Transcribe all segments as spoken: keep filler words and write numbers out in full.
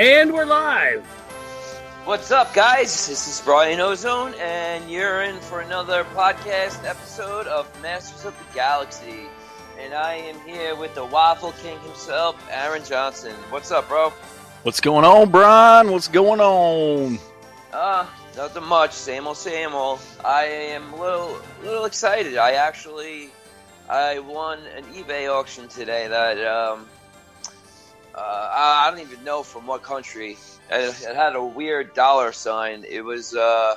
And we're live. What's up, guys? This is Brian Ozone, and you're in for another podcast episode of Masters of the Galaxy. And I am here with the Waffle King himself, Aaron Johnson. What's up, bro? What's going on, Brian? What's going on? Uh, nothing much. Same old, same old. I am a little, little excited. I actually, I won an eBay auction today that, um, uh, I don't even know from what country. It, it had a weird dollar sign. It was, uh,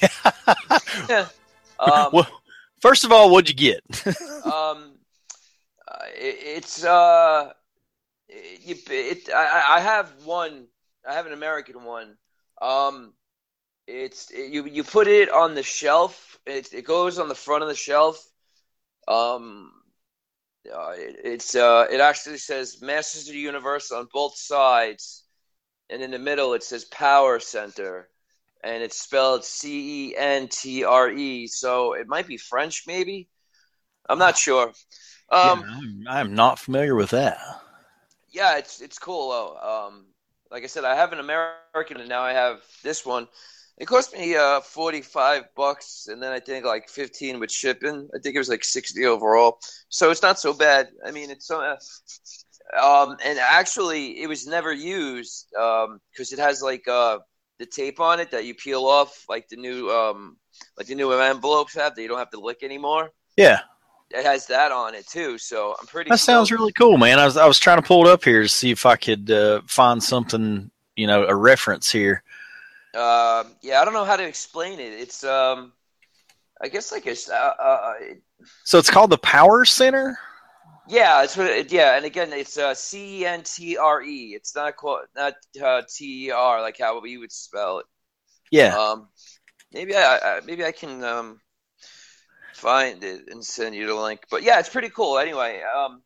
um, well, first of all, what'd you get? um, uh, it, it's, uh, it, it, I, I have one, I have an American one. Um, it's, it, you, you put it on the shelf. It, it goes on the front of the shelf. Um, uh, it, it's, uh, it actually says Masters of the Universe on both sides. And in the middle, it says Power Center, and it's spelled C E N T R E. So it might be French, maybe. I'm not sure. Um, yeah, I'm, I'm not familiar with that. Yeah, it's it's cool though. Um, like I said, I have an American, and now I have this one. It cost me uh, forty-five bucks, and then I think like fifteen with shipping. I think it was like sixty overall. So it's not so bad. I mean, it's uh, um, and actually, it was never used because um, it has like uh, the tape on it that you peel off, like the new um, like the new envelopes have that you don't have to lick anymore. Yeah. It has that on it too, so I'm pretty. That sounds stoked. really cool, man. I was I was trying to pull it up here to see if I could uh, find something, you know, a reference here. Uh, yeah, I don't know how to explain it. It's um, I guess like a. Uh, uh, so it's called the Power Center. Yeah, it's what. It, yeah, and again, it's uh, C E N T R E. It's not called not uh, T E R like how we would spell it. Yeah. Um, maybe I, I maybe I can um. find it and send you the link. But yeah, it's pretty cool. Anyway, um,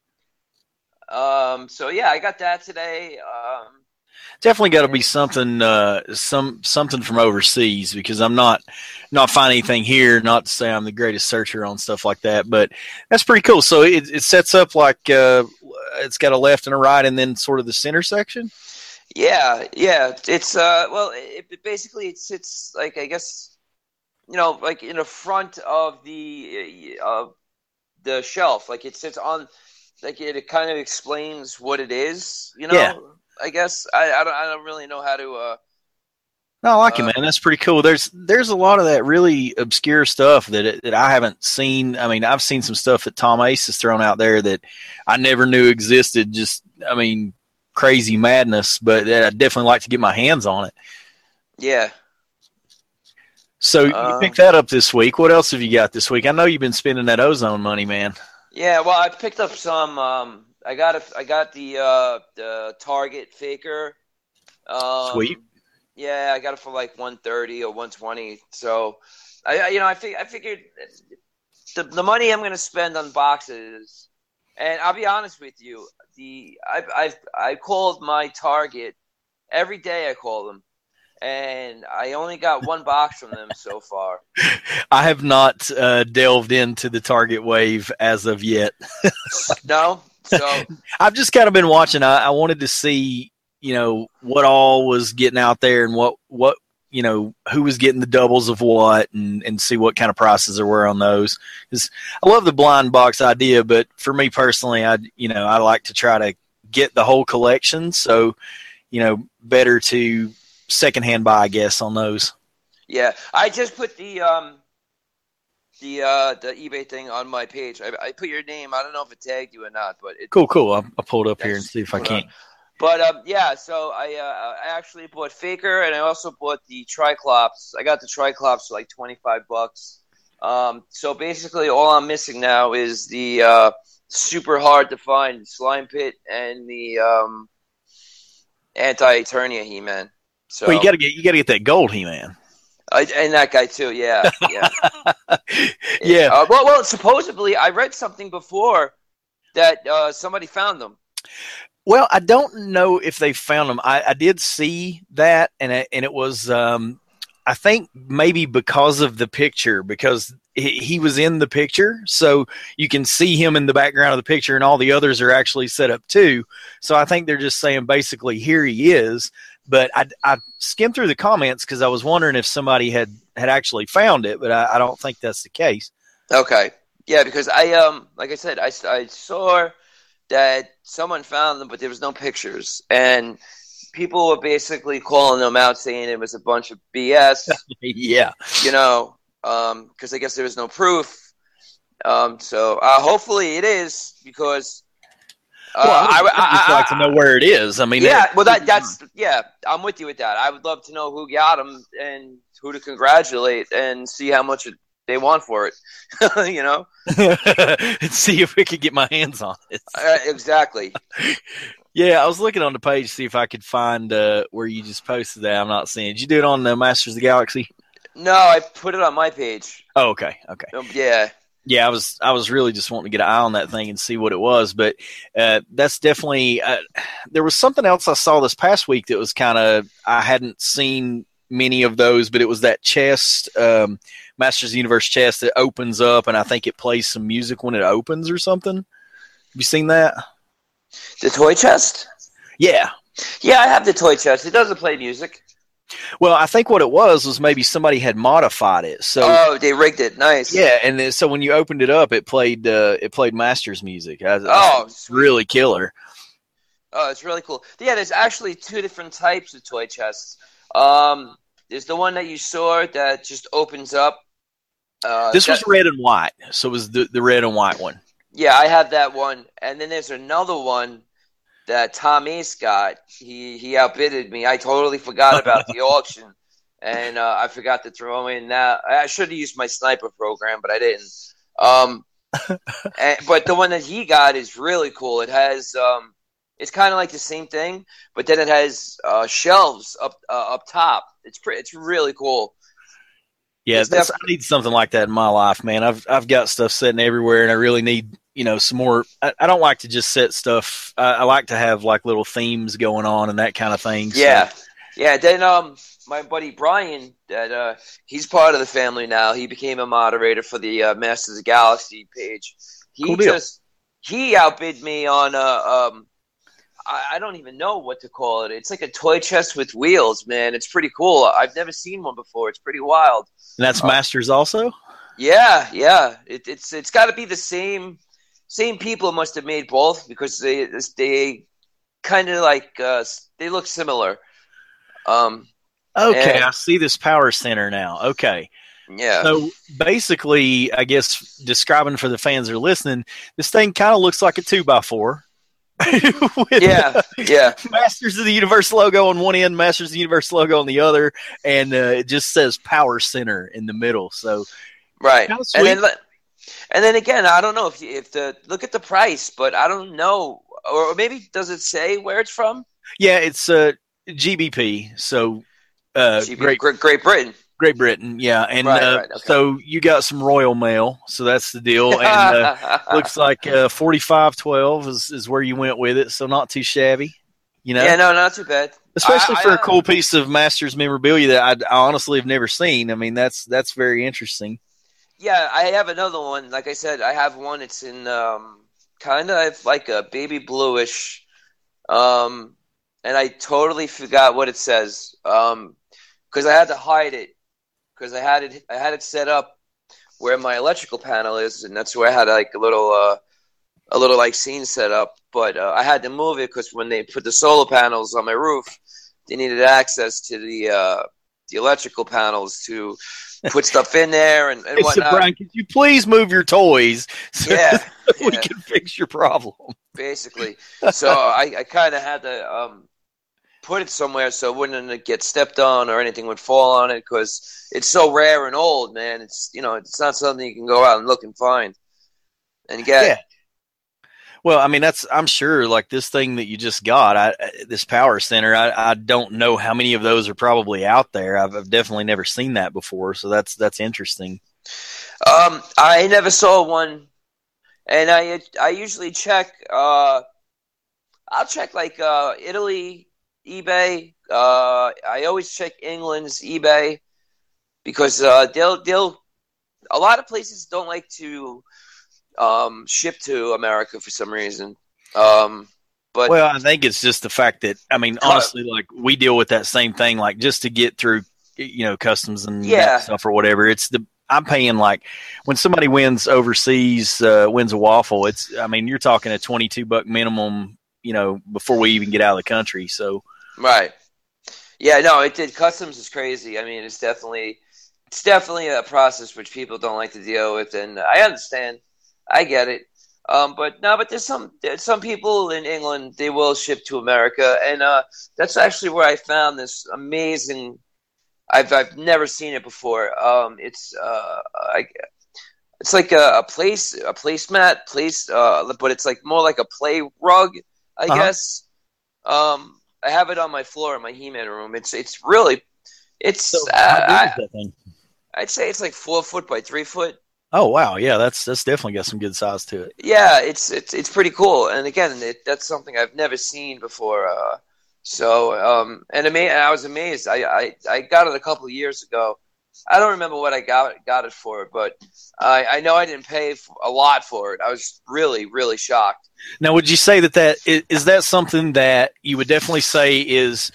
um, so yeah, I got that today. Um, definitely got to be something, uh, some something from overseas because I'm not not finding anything here. Not to say I'm the greatest searcher on stuff like that, but that's pretty cool. So it, it sets up like uh, it's got a left and a right, and then sort of the center section. Yeah, yeah. It's uh, well, it, it basically it sits like I guess. You know, like in the front of the uh, the shelf, like it sits on, like it, it kind of explains what it is. You know, yeah. I guess I, I don't I don't really know how to. Uh, no, I like uh, it, man. That's pretty cool. There's there's a lot of that really obscure stuff that that I haven't seen. I mean, I've seen some stuff that Tom Ace has thrown out there that I never knew existed. Just, I mean, crazy madness. But I'd definitely like to get my hands on it. Yeah. So you uh, picked that up this week. What else have you got this week? I know you've been spending that Ozone money, man. Yeah, well, I picked up some. Um, I got a, I got the uh, the Target Faker. Um, Sweet. Yeah, I got it for like one thirty or one twenty. So, I you know I fig- I figured the the money I'm going to spend on boxes, and I'll be honest with you, the I I I called my Target every day. I call them. And I only got one box from them so far. I have not uh, delved into the Target wave as of yet. No? So I've just kind of been watching. I, I wanted to see, you know, what all was getting out there and what, what you know, who was getting the doubles of what and, and see what kind of prices there were on those. Because I love the blind box idea, but for me personally, I, you know, I like to try to get the whole collection. So, you know, better to secondhand buy, I guess, on those. Yeah, I just put the um the uh the eBay thing on my page. I, I put your name. I don't know if it tagged you or not, but it, cool, cool. I'll, I'll pull it up here and see if I can. But um, yeah. So I uh, I actually bought Faker, and I also bought the Triclops. I got the Triclops for like twenty five bucks. Um, so basically, all I'm missing now is the uh super hard to find Slime Pit and the um Anti-Eternia He-Man. So well, you gotta get you gotta get that gold He-Man. I, and that guy too, yeah, yeah, yeah. Uh, well, well, supposedly I read something before that uh, somebody found them. Well, I don't know if they found them. I, I did see that, and it, and it was, um, I think maybe because of the picture, because he, he was in the picture, so you can see him in the background of the picture, and all the others are actually set up too. So I think they're just saying basically here he is. But I, I skimmed through the comments because I was wondering if somebody had, had actually found it, but I, I don't think that's the case. Okay. Yeah, because I um like I said, I, I saw that someone found them, but there was no pictures, and people were basically calling them out, saying it was a bunch of B S. Yeah, you know, um, because I guess there was no proof. Um, so uh, hopefully it is, because uh, well, I would just I, I, like to know where it is. I mean, yeah, it, well that that's yeah, I'm with you with that. I would love to know who got them and who to congratulate and see how much it, they want for it. you know, and see if we could get my hands on it. Uh, exactly. Yeah, I was looking on the page to see if I could find uh, where you just posted that. I'm not seeing it. Did you do it on the Masters of the Galaxy? No, I put it on my page. Oh, okay, okay. Um, yeah. Yeah, I was I was really just wanting to get an eye on that thing and see what it was, but uh, that's definitely uh, there was something else I saw this past week that was kind of, I hadn't seen many of those, but it was that chest, um, Masters of the Universe chest that opens up, and I think it plays some music when it opens or something. Have you seen that? The toy chest? Yeah. Yeah, I have the toy chest. It doesn't play music. Well, I think what it was was maybe somebody had modified it. So oh, they rigged it. Nice. Yeah, and then, so when you opened it up, it played uh, it played Masters music. I, oh, I, really killer. Oh, it's really cool. Yeah, there's actually two different types of toy chests. Um, there's the one that you saw that just opens up. Uh, this that, was red and white, so it was the, the red and white one. Yeah, I have that one. And then there's another one that Tom Ace got. He he outbidded me. I totally forgot about the auction, and uh, I forgot to throw in that. I should have used my sniper program, but I didn't. Um, and, but the one that he got is really cool. It has um, it's kind of like the same thing, but then it has uh, shelves up uh, up top. It's pre- it's really cool. Yeah, that's, I need something like that in my life, man. I've I've got stuff sitting everywhere, and I really need, you know, some more. I, I don't like to just set stuff. I, I like to have like little themes going on and that kind of thing. So. Yeah, yeah. Then um, my buddy Brian, that uh, he's part of the family now. He became a moderator for the uh, Masters of the Galaxy page. He cool deal. just he outbid me on uh um. I don't even know what to call it. It's like a toy chest with wheels, man. It's pretty cool. I've never seen one before. It's pretty wild. And that's uh, Masters also? Yeah, yeah. It, it's it's got to be the same same people must have made both, because they they kind of like uh, they look similar. Um, okay, and, I see this power center now. Okay. Yeah. So basically, I guess describing for the fans that are listening, this thing kind of looks like a two by four. yeah, yeah. Masters of the Universe logo on one end, Masters of the Universe logo on the other, and uh, it just says Power Center in the middle. So, right, and then and then again, I don't know if if the look at the price, but I don't know, or maybe does it say where it's from? Yeah, it's uh, G B P. So, uh, G B P, Great Great Britain. Great Britain, yeah, and right, uh, right, okay. So you got some Royal Mail, so that's the deal. And uh, looks like uh, forty-five twelve is, is where you went with it, so not too shabby, you know. Yeah, no, not too bad. Especially I, for I, a cool piece of Masters memorabilia that I, I honestly have never seen. I mean, that's that's very interesting. Yeah, I have another one. Like I said, I have one. It's in um, kind of like a baby bluish, um, and I totally forgot what it says because um, I had to hide it. Because I had it, I had it set up where my electrical panel is, and that's where I had like a little, uh, a little like scene set up. But uh, I had to move it because when they put the solar panels on my roof, they needed access to the uh, the electrical panels to put stuff in there and, and hey, whatnot. So Brian, could you please move your toys so yeah, we yeah. can fix your problem? Basically, so I, I kind of had to. Um, put it somewhere so it wouldn't get stepped on or anything would fall on it, because it's so rare and old, man. It's, you know, it's not something you can go out and look and find and get. Yeah. Well, I mean, that's, I'm sure, like this thing that you just got, I, this Power Center, I, I don't know how many of those are probably out there. I've, I've definitely never seen that before, so that's that's interesting. Um, I never saw one, and I I usually check. Uh, I'll check like uh, Italy eBay. Uh, I always check England's eBay because uh, they'll they'll a lot of places don't like to um, ship to America for some reason. Um, but well, I think it's just the fact that, I mean, honestly, like we deal with that same thing, like just to get through, you know, customs and Yeah. that stuff or whatever. It's the, I'm paying like when somebody wins overseas, uh, wins a waffle, it's, I mean, you're talking a twenty-two buck minimum, you know, before we even get out of the country. So, right. Yeah, no, it did. Customs is crazy. I mean, it's definitely, it's definitely a process which people don't like to deal with. And I understand. I get it. Um, but no, but there's some, there's some people in England, they will ship to America. And, uh, that's actually where I found this amazing, I've, I've never seen it before. Um, it's, uh, I, it's like a, a place, a placemat place, uh, but it's like more like a play rug, I Uh-huh. guess. Um, I have it on my floor in my He-Man room. It's, it's really, it's, so uh, how big is I, that thing? I'd say it's like four foot by three foot. Oh, wow. Yeah, that's, that's definitely got some good size to it. Yeah, it's it's it's pretty cool, and again, it, that's something I've never seen before. Uh, so, um, and ama- I was amazed. I, I, I got it a couple of years ago. I don't remember what I got got it for, but I, I know I didn't pay a lot for it. I was really really shocked. Now, would you say that that is, is that something that you would definitely say is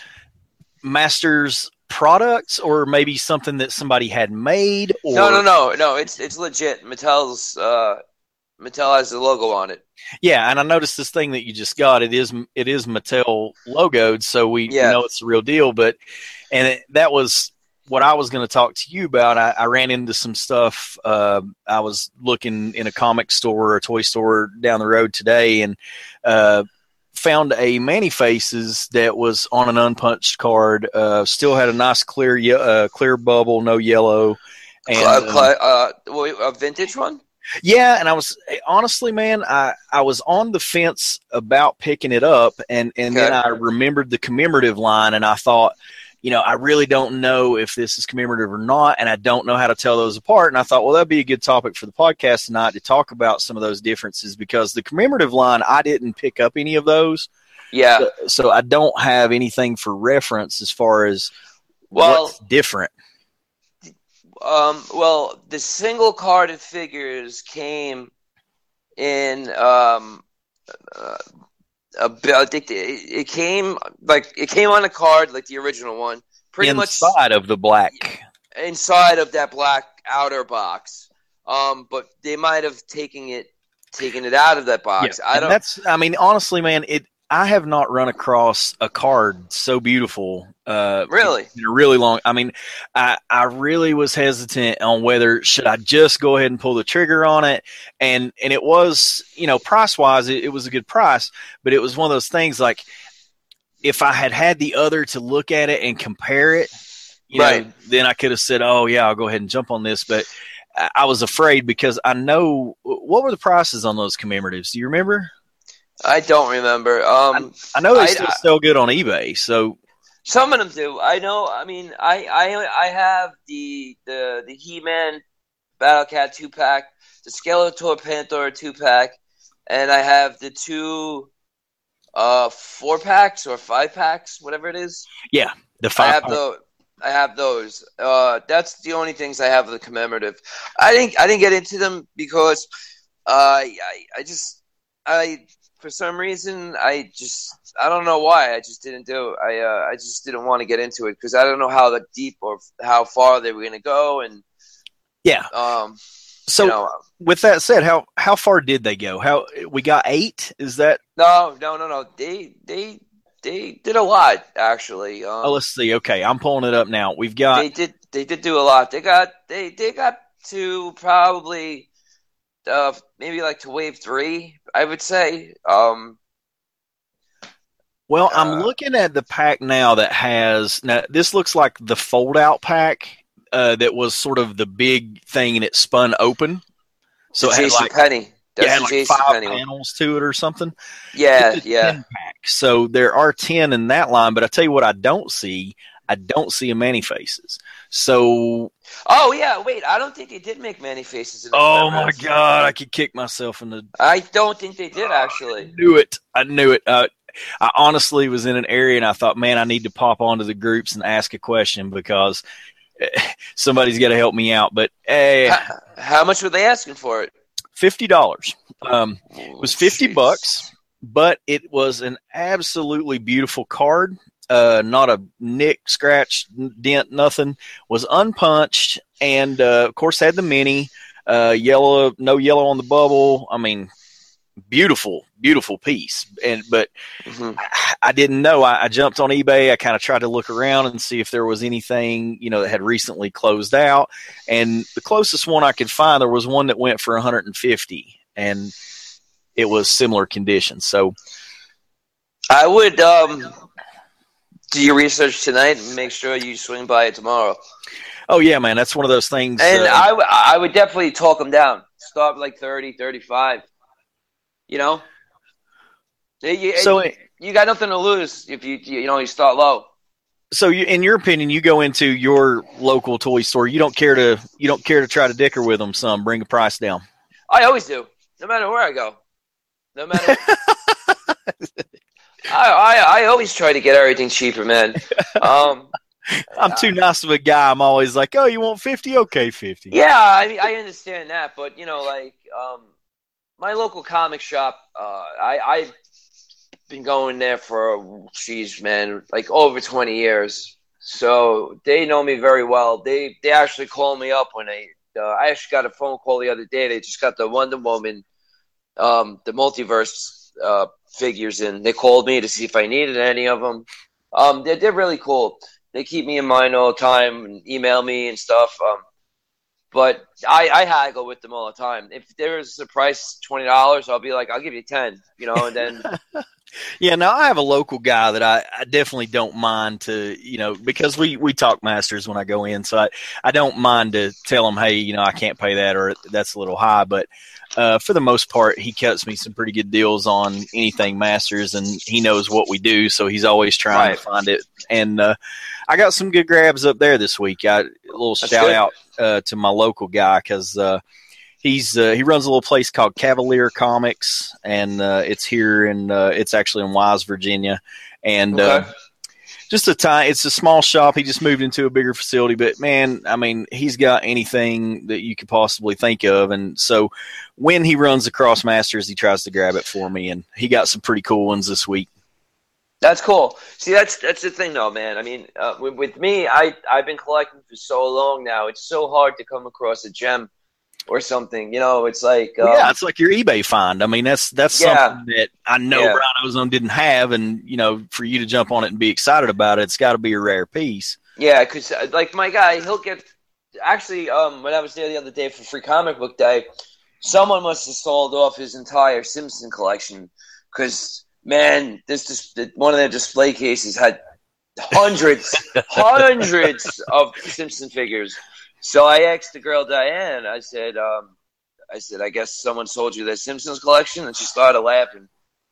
Masters products, or maybe something that somebody had made? Or No, no, no, no. It's it's legit. Mattel's uh, Mattel has the logo on it. Yeah, and I noticed this thing that you just got. It is it is Mattel logoed, so we, Yeah. we know it's the real deal. But and it, that was what I was going to talk to you about. I, I ran into some stuff. Uh, I was looking in a comic store or a toy store down the road today, and uh, found a Manny Faces that was on an unpunched card. Uh, still had a nice clear ye- uh, clear bubble, no yellow. And, Cl- um, cl- uh, wait, a vintage one? yeah, and I was honestly, man, I, I was on the fence about picking it up, and, and Okay. then I remembered the commemorative line, and I thought, you know, I really don't know if this is commemorative or not, and I don't know how to tell those apart. And I thought, well, that'd be a good topic for the podcast tonight to talk about some of those differences, because the commemorative line, I didn't pick up any of those. Yeah. So, so I don't have anything for reference as far as Well, what's different. Um, well, the single carded figures came in. Um, uh, a, I think it, it came like it came on a card like the original one, pretty Inside of the black. much inside of that black outer box. Um, but they might have taken it taken it out of that box. Yeah, I and don't. that's. I mean, honestly, man, it. I have not run across a card so beautiful. Uh, Really? In a really long. I mean, I I really was hesitant on whether should I just go ahead and pull the trigger on it, and and it was, you know, price wise, it, it was a good price, but it was one of those things like if I had had the other to look at it and compare it, you Right. know, then I could have said, oh yeah, I'll go ahead and jump on this, but I, I was afraid because I know what were the prices on those commemoratives. Do you remember? I don't remember. Um, I know they I- still I- sell good on eBay. So Some of them do. I know. I mean, I I I have the the the He-Man Battle Cat two pack, the Skeletor Panther two pack, and I have the two uh four packs or five packs, whatever it is. yeah, the I five. have the I have those. Uh, that's the only things I have of the commemorative. I didn't I didn't get into them because uh, I I just I. For some reason, I just I don't know why I just didn't do it. I uh, I just didn't want to get into it because I don't know how the deep or how far they were going to go, and yeah. um, So you know, with that said, how how far did they go? How we got eight? Is that? no, no, no, no. They they they did a lot actually. Um, Oh, let's see. Okay, I'm pulling it up now. We've got. they did they did do a lot. They got they they got to probably uh, maybe like to wave three, I would say. Um, Well, I'm uh, looking at the pack now that has. Now this looks like the fold out pack uh, that was sort of the big thing, and it spun open. So the it had Jason like, Penny. That's yeah, it had the like Jason five Penny one. panels to it or something. Yeah, It's a yeah. ten pack. So there are ten in that line, but I tell you what, I don't see. I don't see a Manny Faces. So, Oh yeah, wait. I don't think they did make many faces. In the oh my commemorative. God, I could kick myself in the. I don't think they did I actually. knew it. I knew it. Uh, I honestly was in an area and I thought, man, I need to pop onto the groups and ask a question because somebody's got to help me out. But hey, how, how much were they asking for it? fifty dollars. Um, it was fifty Jeez. bucks, but it was an absolutely beautiful card. Uh, not a nick, scratch, dent, nothing. Was unpunched, and uh, of course had the mini uh, yellow, no yellow on the bubble. I mean, beautiful, beautiful piece. And but Mm-hmm. I, I didn't know. I, I jumped on eBay. I kind of tried to look around and see if there was anything, you know, that had recently closed out. And the closest one I could find, there was one that went for one hundred fifty, and it was similar conditions. So I would um, do your research tonight and make sure you swing by it tomorrow. oh yeah, man, that's one of those things. And uh, I, w- I would definitely talk them down. Start like thirty, thirty-five. You know? You, So- you, you got nothing to lose if you, you know, you start low. So, you, in your opinion, you go into your local toy store. You don't care to you don't care to try to dicker with them some, bring the price down. I always do, no matter where I go. No matter. I, I I always try to get everything cheaper, man. Um, I'm too nice of a guy. I'm always like, oh, you want fifty? Okay, fifty. yeah, I mean, I understand that, but you know, like um, my local comic shop, uh, I I've been going there for, geez, man, like over twenty years. So they know me very well. They they actually call me up when they. Uh, I actually got a phone call the other day. They just got the Wonder Woman, um, the multiverse uh, figures in. They called me to see if I needed any of them. Um, they're, they're really cool. They keep me in mind all the time and email me and stuff. Um, but I, I haggle with them all the time. If there's a price twenty dollars, I'll be like, I'll give you ten. You know, and then. Yeah, now I have a local guy that I, I definitely don't mind to, you know, because we, we talk masters when I go in, so I, I don't mind to tell him, hey, you know, I can't pay that or that's a little high. But uh, for the most part, he cuts me some pretty good deals on anything masters, and he knows what we do, so he's always trying Right. to find it. And uh, I got some good grabs up there this week. I, a little That's shout good. out uh, to my local guy because uh, He's uh, he runs a little place called Cavalier Comics, and uh, it's here in uh, it's actually in Wise, Virginia, and uh, Okay. just a time. It's a small shop. He just moved into a bigger facility, but man, I mean, he's got anything that you could possibly think of, and so when he runs across Masters, he tries to grab it for me, and he got some pretty cool ones this week. That's cool. See, that's that's the thing, though, man. I mean, uh, with, with me, I I've been collecting for so long now. It's so hard to come across a gem or something. You know, it's like um, Well, yeah, it's like your eBay find. I mean, that's that's Yeah. something that I know Yeah. Brian Ozone didn't have, and you know, for you to jump on it and be excited about it, it's got to be a rare piece. yeah, because like my guy, he'll get. Actually, um, when I was there the other day for Free Comic Book Day, someone must have sold off his entire Simpson collection because man, this just one of their display cases had hundreds, hundreds of Simpson figures. So I asked the girl Diane. I said, um, I said, I guess someone sold you their Simpsons collection, and she started laughing.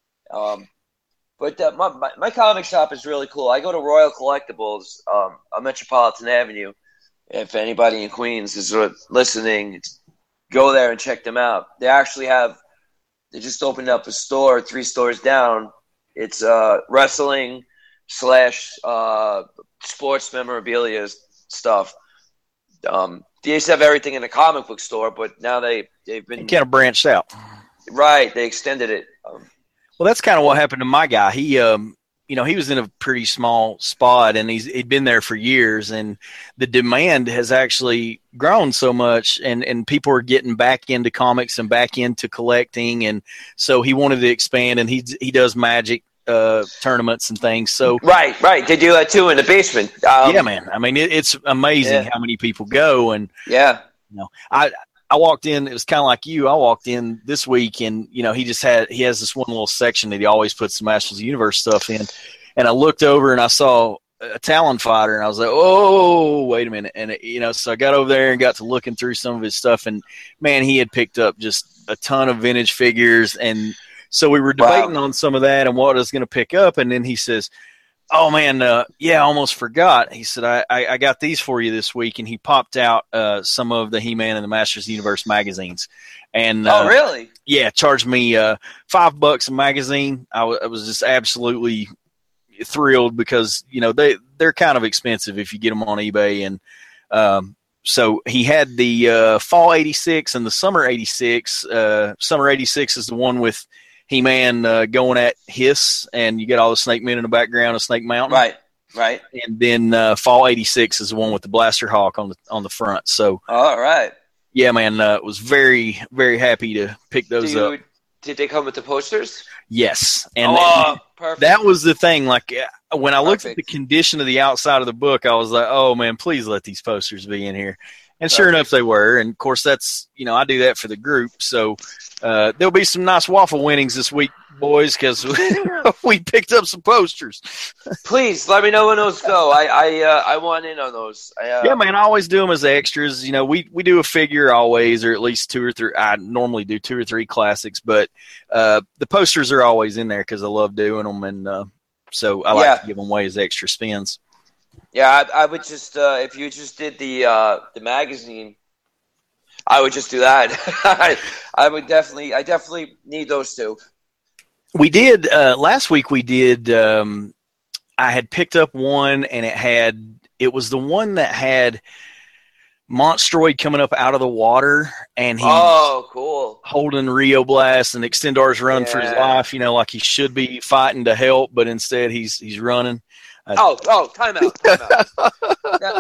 Um, but uh, my, my my comic shop is really cool. I go to Royal Collectibles um, on Metropolitan Avenue. If anybody in Queens is sort of listening, go there and check them out. They actually have. They just opened up a store three stores down. It's uh, wrestling slash uh, sports memorabilia stuff. Um, they used to have everything in the comic book store, but now they they've been It kind of branched out. right. They extended it. Um, Well, that's kind of what happened to my guy. He, um, you know, he was in a pretty small spot, and he's he'd been there for years, and the demand has actually grown so much, and and people are getting back into comics and back into collecting, and so he wanted to expand, and he he does Magic uh, tournaments and things. So right, right. They do that too in the basement. Um, yeah, man. I mean, it, it's amazing Yeah. how many people go, and Yeah. you know, I I walked in. It was kind of like you. I walked in this week, and you know, he just had he has this one little section that he always puts the Masters of the Universe stuff in. And I looked over and I saw a Talon fighter, and I was like, "Oh, wait a minute!" And it, you know, so I got over there and got to looking through some of his stuff, and man, he had picked up just a ton of vintage figures, and so we were debating Wow. on some of that and what I was going to pick up, and then he says, "Oh man, uh, yeah, I almost forgot." He said, I, I, I got these for you this week," and he popped out uh, some of the He-Man and the Masters of the Universe magazines. And uh, Oh, really? yeah, charged me uh, five bucks a magazine. I, w- I was just absolutely thrilled because you know they they're kind of expensive if you get them on eBay, and Um, so he had the uh, fall eighty-six and the summer eighty-six. Uh, summer eighty-six is the one with He-Man uh, going at Hiss, and you get all the Snake Men in the background of Snake Mountain. Right, right. And then uh, fall eighty-six is the one with the Blaster Hawk on the on the front. So, all right. Yeah, man, uh, was very, very happy to pick those Dude, up. Did they come with the posters? Yes. And oh, that, perfect. That was the thing. Like, when I looked Perfect. at the condition of the outside of the book, I was like, oh, man, please let these posters be in here. And sure Perfect. enough, they were. And, of course, that's, you know, I do that for the group. So uh, there'll be some nice waffle winnings this week, boys, because we picked up some posters. Please let me know when those go. I I uh, I want in on those. I, uh, Yeah, man, I always do them as extras. You know, we, we do a figure always, or at least two or three. I normally do two or three classics, but uh, the posters are always in there because I love doing them, and uh, so I like Yeah. to give them away as extra spins. Yeah, I, I would just uh, if you just did the uh, the magazine, I would just do that. I, I would definitely, I definitely need those two. We did uh, last week. We did. Um, I had picked up one, and it had. It was the one that had Monstroid coming up out of the water, and he's Oh, cool. holding Rio Blast, and Extendar's running for his Yeah. life. You know, like he should be fighting to help, but instead he's he's running. Oh, oh, time out, time out. Now,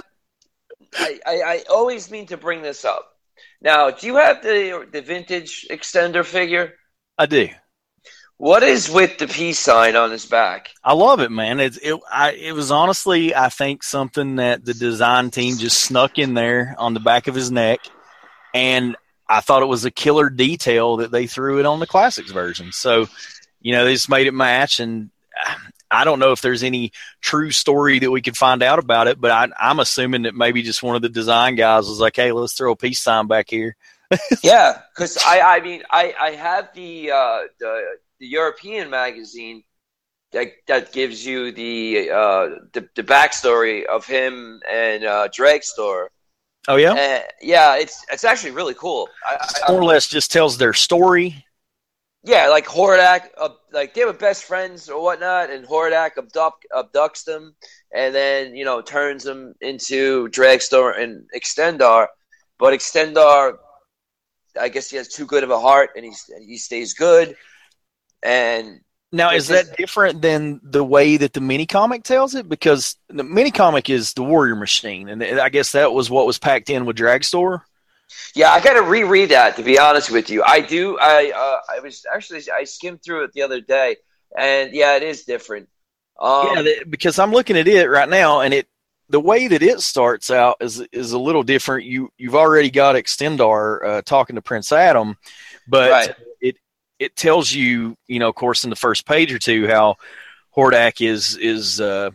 I, I, I always mean to bring this up. Now, do you have the the vintage extender figure? I do. What is with the peace sign on his back? I love it, man. It's it. I it was honestly, I think, something that the design team just snuck in there on the back of his neck, and I thought it was a killer detail that they threw it on the classics version. So, you know, they just made it match, and I don't know if there's any true story that we could find out about it, but I, I'm assuming that maybe just one of the design guys was like, "Hey, let's throw a peace sign back here." Yeah, because I, I mean, I, I have the uh, the the European magazine that that gives you the uh, the, the backstory of him and uh, Dragstore. Oh yeah, And, yeah, it's it's actually really cool. I, I, more or less just tells their story. Yeah, like Hordak, uh, like they were best friends or whatnot, and Hordak abduct, abducts them, and then you know turns them into Dragstore and Extendar. But Extendar, I guess he has too good of a heart, and he he stays good. And Now, is that different than the way that the mini comic tells it? Because the mini comic is the Warrior Machine, and I guess that was what was packed in with Dragstore. yeah, I got to reread that to be honest with you. I do. I uh, I was actually I skimmed through it the other day, and yeah, it is different. Um, Yeah, that, because I'm looking at it right now, and it the way that it starts out is is a little different. You you've already got Extendar uh, talking to Prince Adam, but Right. it it tells you, you know, of course, in the first page or two, how Hordak is is uh,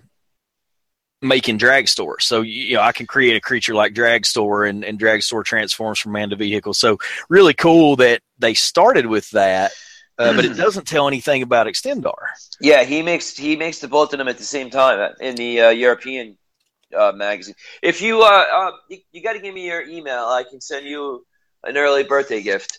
making Dragstore. So you know, I can create a creature like Dragstore, and, and Dragstore transforms from man to vehicle. So really cool that they started with that, uh, but it doesn't tell anything about Extendar. Yeah, he makes he makes the both of them at the same time in the uh, European uh, magazine. If you uh, uh you, you got to give me your email, I can send you an early birthday gift.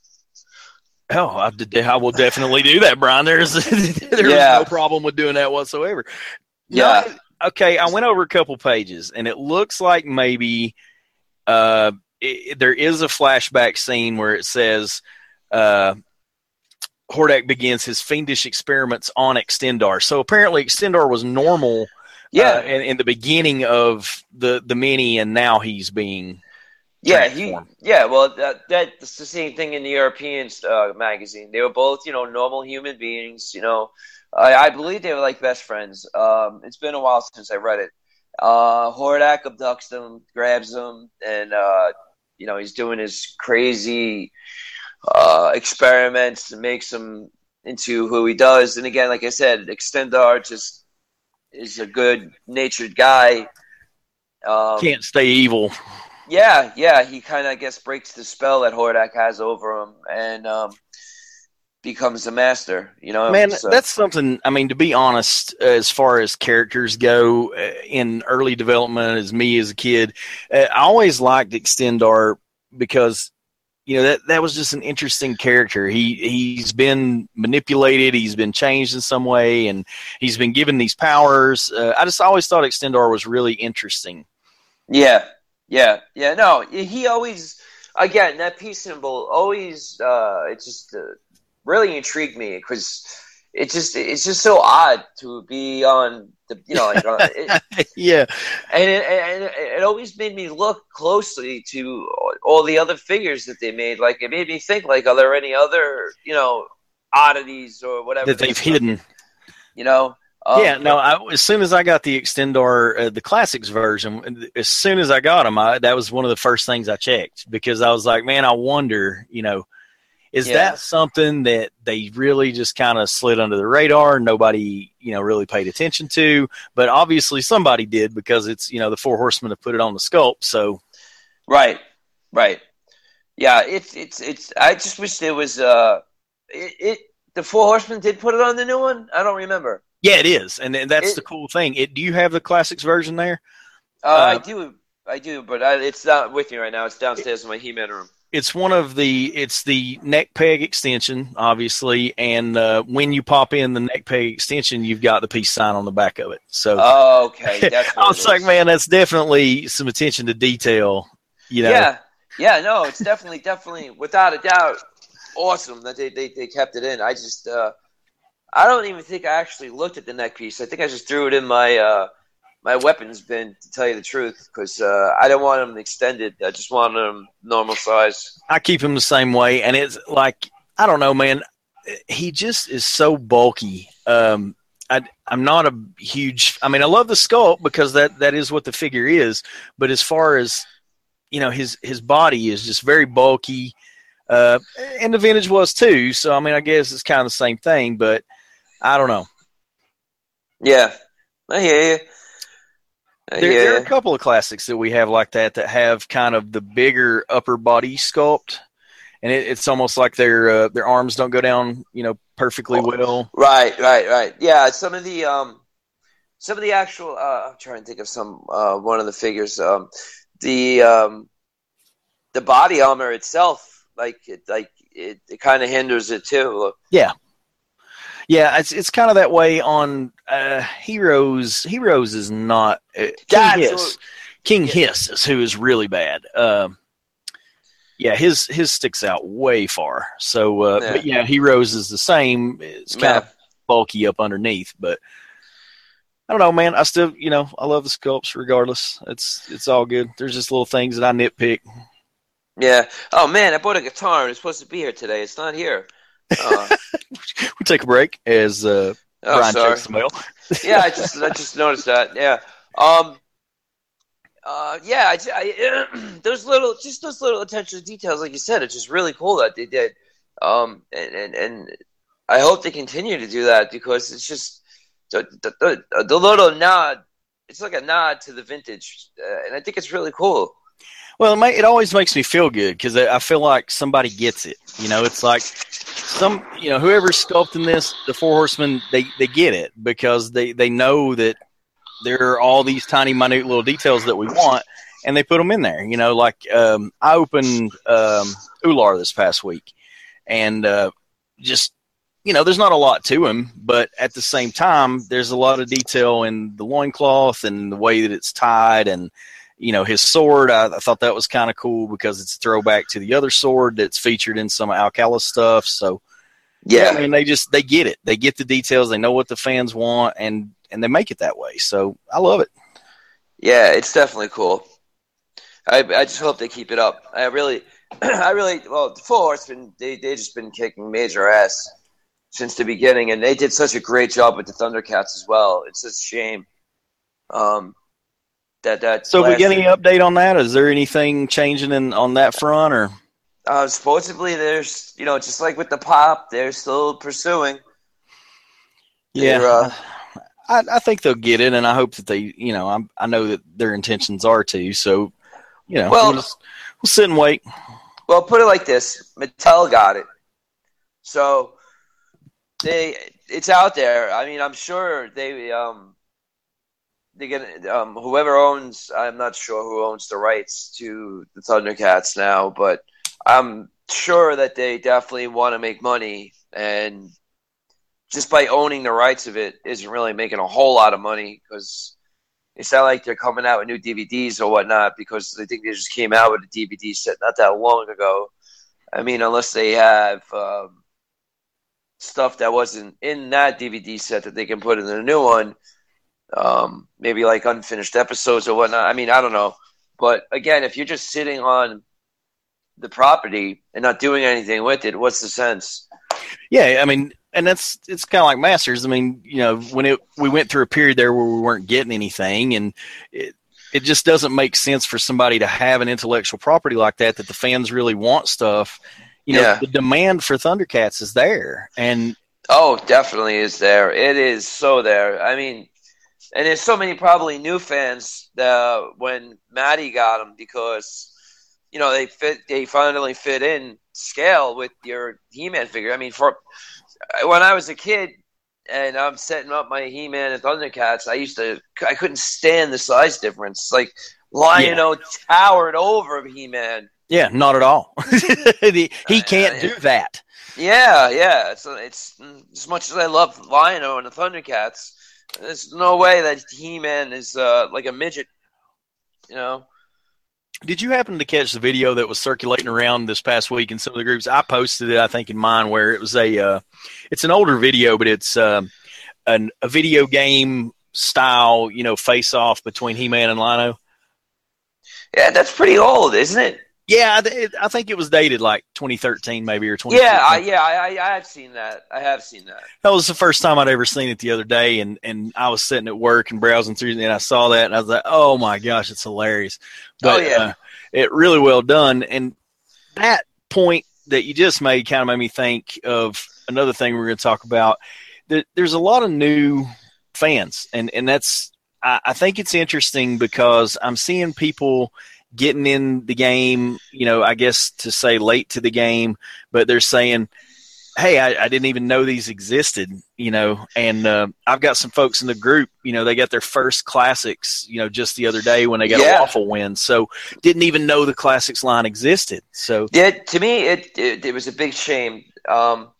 Oh, I, I will definitely do that, Brian. There's there's Yeah. no problem with doing that whatsoever. Yeah. No, okay, I went over a couple pages, and it looks like maybe uh, it, there is a flashback scene where it says uh, Hordak begins his fiendish experiments on Extendar. So apparently Extendar was normal Yeah, uh, in, in the beginning of the, the mini, and now he's being yeah, he transformed. yeah. Well, that that's the same thing in the European uh, magazine. They were both you know normal human beings. You know, I, I believe they were like best friends. Um, it's been a while since I read it. Uh, Hordak abducts them, grabs them, and uh, you know he's doing his crazy uh, experiments and makes him into who he does. And again, like I said, Extendar just is a good natured guy. Um, Can't stay evil. yeah, yeah, he kind of I guess breaks the spell that Hordak has over him and um, becomes the master. You know, Man, So- that's something. I mean, to be honest, as far as characters go uh, in early development, as me as a kid, uh, I always liked Extendar because you know that that was just an interesting character. He he's been manipulated, he's been changed in some way, and he's been given these powers. Uh, I just always thought Extendar was really interesting. yeah, Yeah, yeah, no, he always, again, that peace symbol always, uh, it just uh, really intrigued me because it just, it's just so odd to be on the, you know, like, uh, it, Yeah. and it, and it, it always made me look closely to all the other figures that they made. Like, it made me think, like, are there any other, you know, oddities or whatever That they they've stuck in, hidden. you know? Yeah, Um, no. but I, as soon as I got the Extendor, uh, the classics version, as soon as I got them, I, that was one of the first things I checked because I was like, man, I wonder, you know, is yeah, that something that they really just kind of slid under the radar? Nobody, you know, really paid attention to, but obviously somebody did because it's, you know, the Four Horsemen have put it on the sculpt. So right, right. Yeah, it's it's it's. I just wish there was uh, it, it. The Four Horsemen did put it on the new one. I don't remember. yeah, it is, and, and that's It. the cool thing. It, do you have the classics version there? Uh, I Uh, do. I do, but I, it's not with me right now. It's downstairs in my He-Man room. it's one of the it's the neck peg extension, obviously, and uh, when you pop in the neck peg extension, you've got the peace sign on the back of it. So Oh, okay, that's I what it was like, is. man, that's definitely some attention to detail. You know, Yeah, yeah. No, it's definitely, definitely, without a doubt, awesome that they they, they kept it in. I just, uh, I don't even think I actually looked at the neck piece. I think I just threw it in my uh, my weapons bin, to tell you the truth, because uh, I don't want them extended. I just want them normal size. I keep him the same way, and it's like I don't know, man. He just is so bulky. Um, I, I'm not a huge. I mean, I love the sculpt because that that is what the figure is. But as far as you know, his his body is just very bulky, uh, and the vintage was too. So I mean, I guess it's kind of the same thing. But I don't know. Yeah, I hear you. I There, there are hear a you. couple of classics that we have like that that have kind of the bigger upper body sculpt, and it, it's almost like their uh, their arms don't go down, you know, perfectly Oh, well. right, right, right. Yeah, some of the um, some of the actual. Uh, I'm trying to think of some uh, one of the figures. Um, the um, the body armor itself, like it, like it, it kind of hinders it too. Yeah, yeah, it's it's kind of that way on uh, Heroes. Heroes is not uh, King That's what, Hiss. King yeah, Hiss is who is really bad. Um, yeah, his his sticks out way far. So, uh, yeah, but yeah, Heroes is the same. It's kind yeah, of bulky up underneath, but I don't know, man. I still, you know, I love the sculpts regardless. It's it's all good. There's just little things that I nitpick. yeah. Oh man, I bought a guitar and it's supposed to be here today. It's not here. Uh, We take a break as uh, oh, Brian sorry. checks the mail. Yeah, I just I just noticed that. Yeah. Um. Uh. Yeah. I, I, those little, just those little attention to details, like you said, it's just really cool that they did. Um. And and, and I hope they continue to do that because it's just the the, the, the little nod. It's like a nod to the vintage, uh, and I think it's really cool. Well, it, may, it always makes me feel good because I I feel like somebody gets it. You know, it's like some, you know, whoever's sculpting this, the Four Horsemen, they, they get it because they, they know that there are all these tiny, minute little details that we want, and they put them in there. You know, like um, I opened um, Ular this past week, and uh, just, you know, there's not a lot to him, but at the same time, there's a lot of detail in the loincloth and the way that it's tied, and you know, his sword, I, I thought that was kind of cool because it's a throwback to the other sword that's featured in some Alcala stuff. So, yeah, Yeah. I mean, they just, they get it. They get the details. They know what the fans want, and, and they make it that way. So I love it. Yeah, it's definitely cool. I I just hope they keep it up. I really, I really, well, the Four Horsemen, they they just been kicking major ass since the beginning, and they did such a great job with the Thundercats as well. It's just a shame. Um, that that So we get any last, update on that? Is there anything changing in, on that front or? uh, supposedly there's, you know, just like with the pop, they're still pursuing. Yeah, They're, uh, I, I think they'll get it, and I hope that they, you know, I'm, I know that their intentions are to. So, you know, well, we'll, just, we'll sit and wait. well, put it like this: Mattel got it, so they, it's out there. I mean, I'm sure they, um, they get um, whoever owns. I'm not sure who owns the rights to the Thundercats now, but I'm sure that they definitely want to make money, and just by owning the rights of it isn't really making a whole lot of money because it's not like they're coming out with new D V Ds or whatnot because I think they just came out with a D V D set not that long ago. I mean, unless they have um, stuff that wasn't in that D V D set that they can put in the new one, um, maybe like unfinished episodes or whatnot. I mean, I don't know. But again, if you're just sitting on the property and not doing anything with it, what's the sense? Yeah, I mean, and that's it's kind of like Masters. I mean, you know, when it we went through a period there where we weren't getting anything, and it, it just doesn't make sense for somebody to have an intellectual property like that that the fans really want stuff. You know, Yeah. the demand for Thundercats is there, and Oh, definitely is there. It is so there. I mean, and there's so many probably new fans that when Maddie got them because you know they fit, they finally fit in scale with your He-Man figure. I mean, for when I was a kid and I'm setting up my He-Man and Thundercats, I used to I couldn't stand the size difference. Like Lion-O yeah. towered over He-Man. Yeah, not at all. he, he can't uh, do that. Yeah, yeah. It's, it's as much as I love Lion-O and the Thundercats, there's no way that He-Man is uh, like a midget, you know? Did you happen to catch the video that was circulating around this past week in some of the groups? I posted it, I think, in mine, where it was a, uh, it's an older video, but it's uh, an, a video game style, you know, face-off between He-Man and Lion-O. Yeah, that's pretty old, isn't it? Yeah, it, I think it was dated like twenty thirteen maybe or twenty fifteen. Yeah, I, yeah, I, I have seen that. I have seen that. That was the first time I'd ever seen it the other day, and, and I was sitting at work and browsing through it, and I saw that, and I was like, oh, my gosh, it's hilarious. But, oh, yeah. Uh, it really well done, and that point that you just made kind of made me think of another thing we're going to talk about. There's a lot of new fans, and, and that's I, I think it's interesting because I'm seeing people – getting in the game, you know, I guess to say late to the game, but they're saying, hey, I, I didn't even know these existed, you know, and uh, I've got some folks in the group, you know, they got their first classics, you know, just the other day when they got yeah. a waffle win. So didn't even know the classics line existed. So yeah, to me, it, it, it was a big shame um,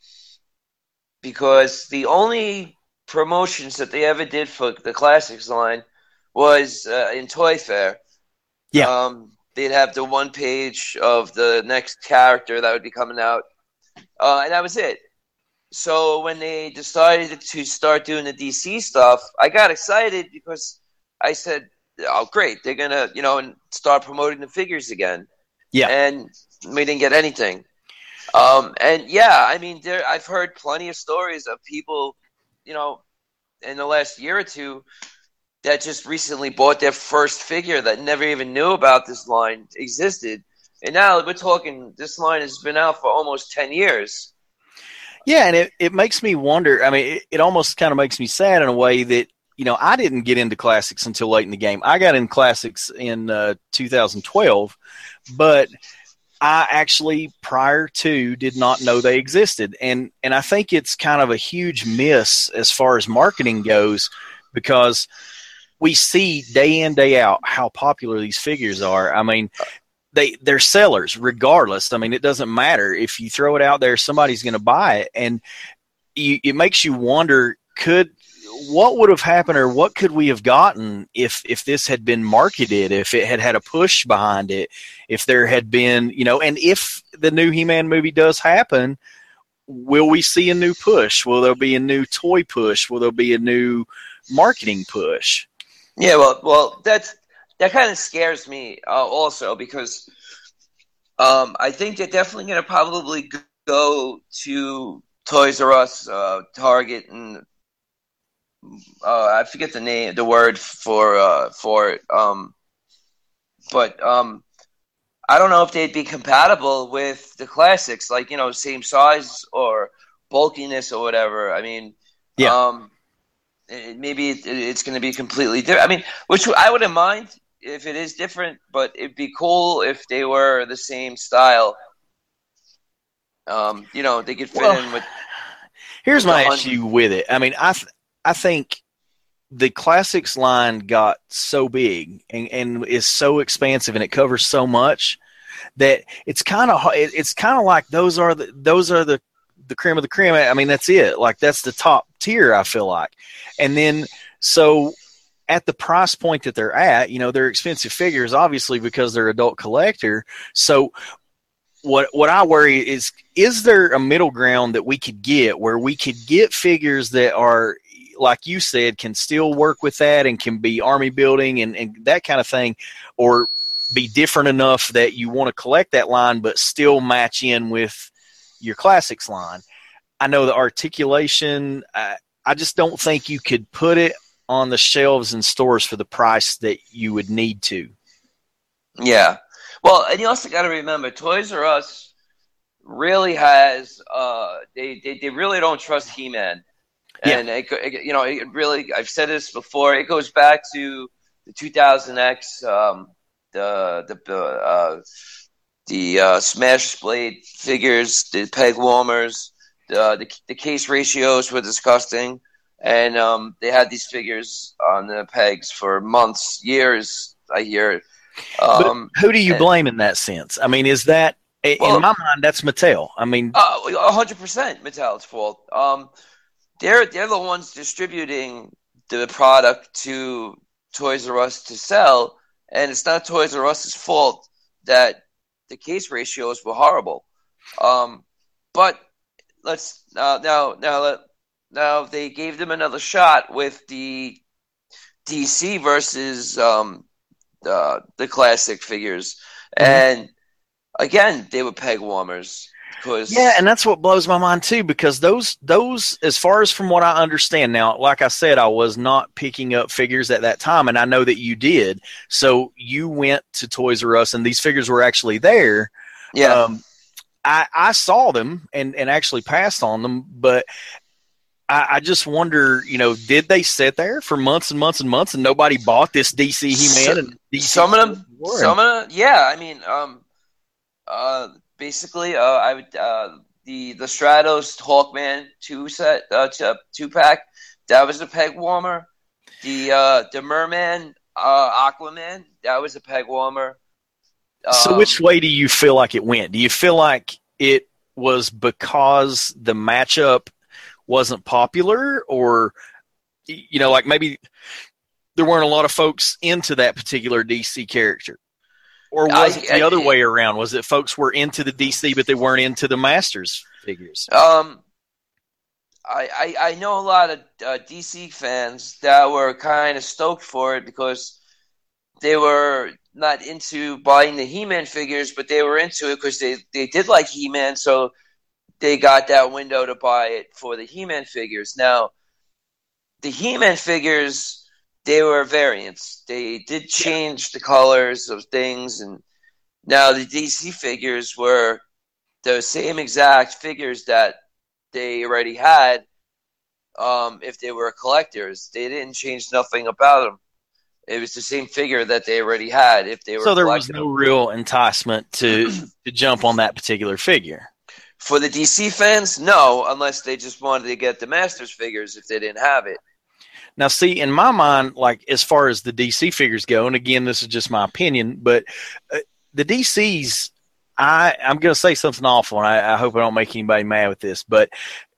because the only promotions that they ever did for the classics line was uh, in Toy Fair. Yeah, um, they'd have the one page of the next character that would be coming out, uh, and that was it. So when they decided to start doing the D C stuff, I got excited because I said, "Oh, great! They're gonna, you know, and start promoting the figures again." Yeah, and we didn't get anything. Um, and yeah, I mean, there I've heard plenty of stories of people, you know, in the last year or two, that just recently bought their first figure that never even knew about this line existed. And now we're talking, this line has been out for almost ten years. Yeah, and it, it makes me wonder. I mean, it, it almost kind of makes me sad in a way that, you know, I didn't get into classics until late in the game. I got in classics in uh, two thousand twelve, but I actually, prior to, did not know they existed. And, and I think it's kind of a huge miss as far as marketing goes because – we see day in, day out how popular these figures are. I mean, they, they're sellers regardless. I mean, it doesn't matter. If you throw it out there, somebody's going to buy it. And you, it makes you wonder, could what would have happened or what could we have gotten if, if this had been marketed, if it had had a push behind it, if there had been, you know, and if the new He-Man movie does happen, will we see a new push? Will there be a new toy push? Will there be a new marketing push? Yeah, well, well, that's that kind of scares me uh, also because um, I think they're definitely going to probably go to Toys R Us, uh, Target, and uh, I forget the name, the word for uh, for it. Um, but um, I don't know if they'd be compatible with the classics, like you know, same size or bulkiness or whatever. I mean, yeah. Um, Maybe it's going to be completely different. I mean, which I wouldn't mind if it is different, but it'd be cool if they were the same style. Um, you know, they could fit well, in with. Here's with my issue with it. I mean, I th- I think the classics line got so big and, and is so expansive and it covers so much that it's kind of it's kind of like those are the those are the. the cream of the cream. I mean, that's it. Like that's the top tier, I feel like. And then, so at the price point that they're at, you know, they're expensive figures, obviously, because they're adult collector. So what what I worry is, is there a middle ground that we could get where we could get figures that are, like you said, can still work with that and can be army building and, and that kind of thing, or be different enough that you want to collect that line but still match in with your classics line? I know the articulation, I, I just don't think you could put it on the shelves in stores for the price that you would need to. Yeah. Well, and you also got to remember, Toys R Us really has uh, they, they they really don't trust He-Man, and yeah. it, it, you know, it really. I've said this before. It goes back to the two thousand X, um, the the uh, the uh, Smash Blade figures, the peg warmers, the, the the case ratios were disgusting, and um, they had these figures on the pegs for months, years. I hear. Um, but who do you and, blame in that sense? I mean, is that well, in my mind that's Mattel? I mean, a hundred percent Mattel's fault. Um, they're they're the ones distributing the product to Toys R Us to sell, and it's not Toys R Us's fault that the case ratios were horrible. Um, but let's uh, now now let, now they gave them another shot with the D C versus um. Uh, the classic figures, mm-hmm. and again they were peg warmers. Cause yeah, and that's what blows my mind too, because those those as far as from what I understand now, like I said, I was not picking up figures at that time, and I know that you did. So you went to Toys R Us, and these figures were actually there. Yeah, um, I I saw them and and actually passed on them, but I, I just wonder, you know, did they sit there for months and months and months and nobody bought this D C He-Man? And D C some of them, some of them, yeah. I mean, um, uh, basically, uh, I would uh, the the Stratos Hawkman two set, uh, two pack. That was a peg warmer. The uh, the Merman uh, Aquaman. That was a peg warmer. Um, so, which way do you feel like it went? Do you feel like it was because the matchup wasn't popular, or, you know, like maybe there weren't a lot of folks into that particular D C character? Or was I, it the I, other I, way around? Was it folks were into the D C, but they weren't into the Masters figures? Um, I, I, I know a lot of uh, D C fans that were kind of stoked for it because they were not into buying the He-Man figures, but they were into it because they, they did like He-Man, so they got that window to buy it for the He-Man figures. Now, the He-Man figures, they were variants. They did change the colors of things, and now the D C figures were the same exact figures that they already had. Um, if they were collectors, they didn't change nothing about them. It was the same figure that they already had. If they were, so there was no real enticement to to jump on that particular figure. For the D C fans, no, unless they just wanted to get the Masters figures if they didn't have it. Now, see, in my mind, like as far as the D C figures go, and again, this is just my opinion, but uh, the D Cs, I, I'm going to say something awful, and I, I hope I don't make anybody mad with this, but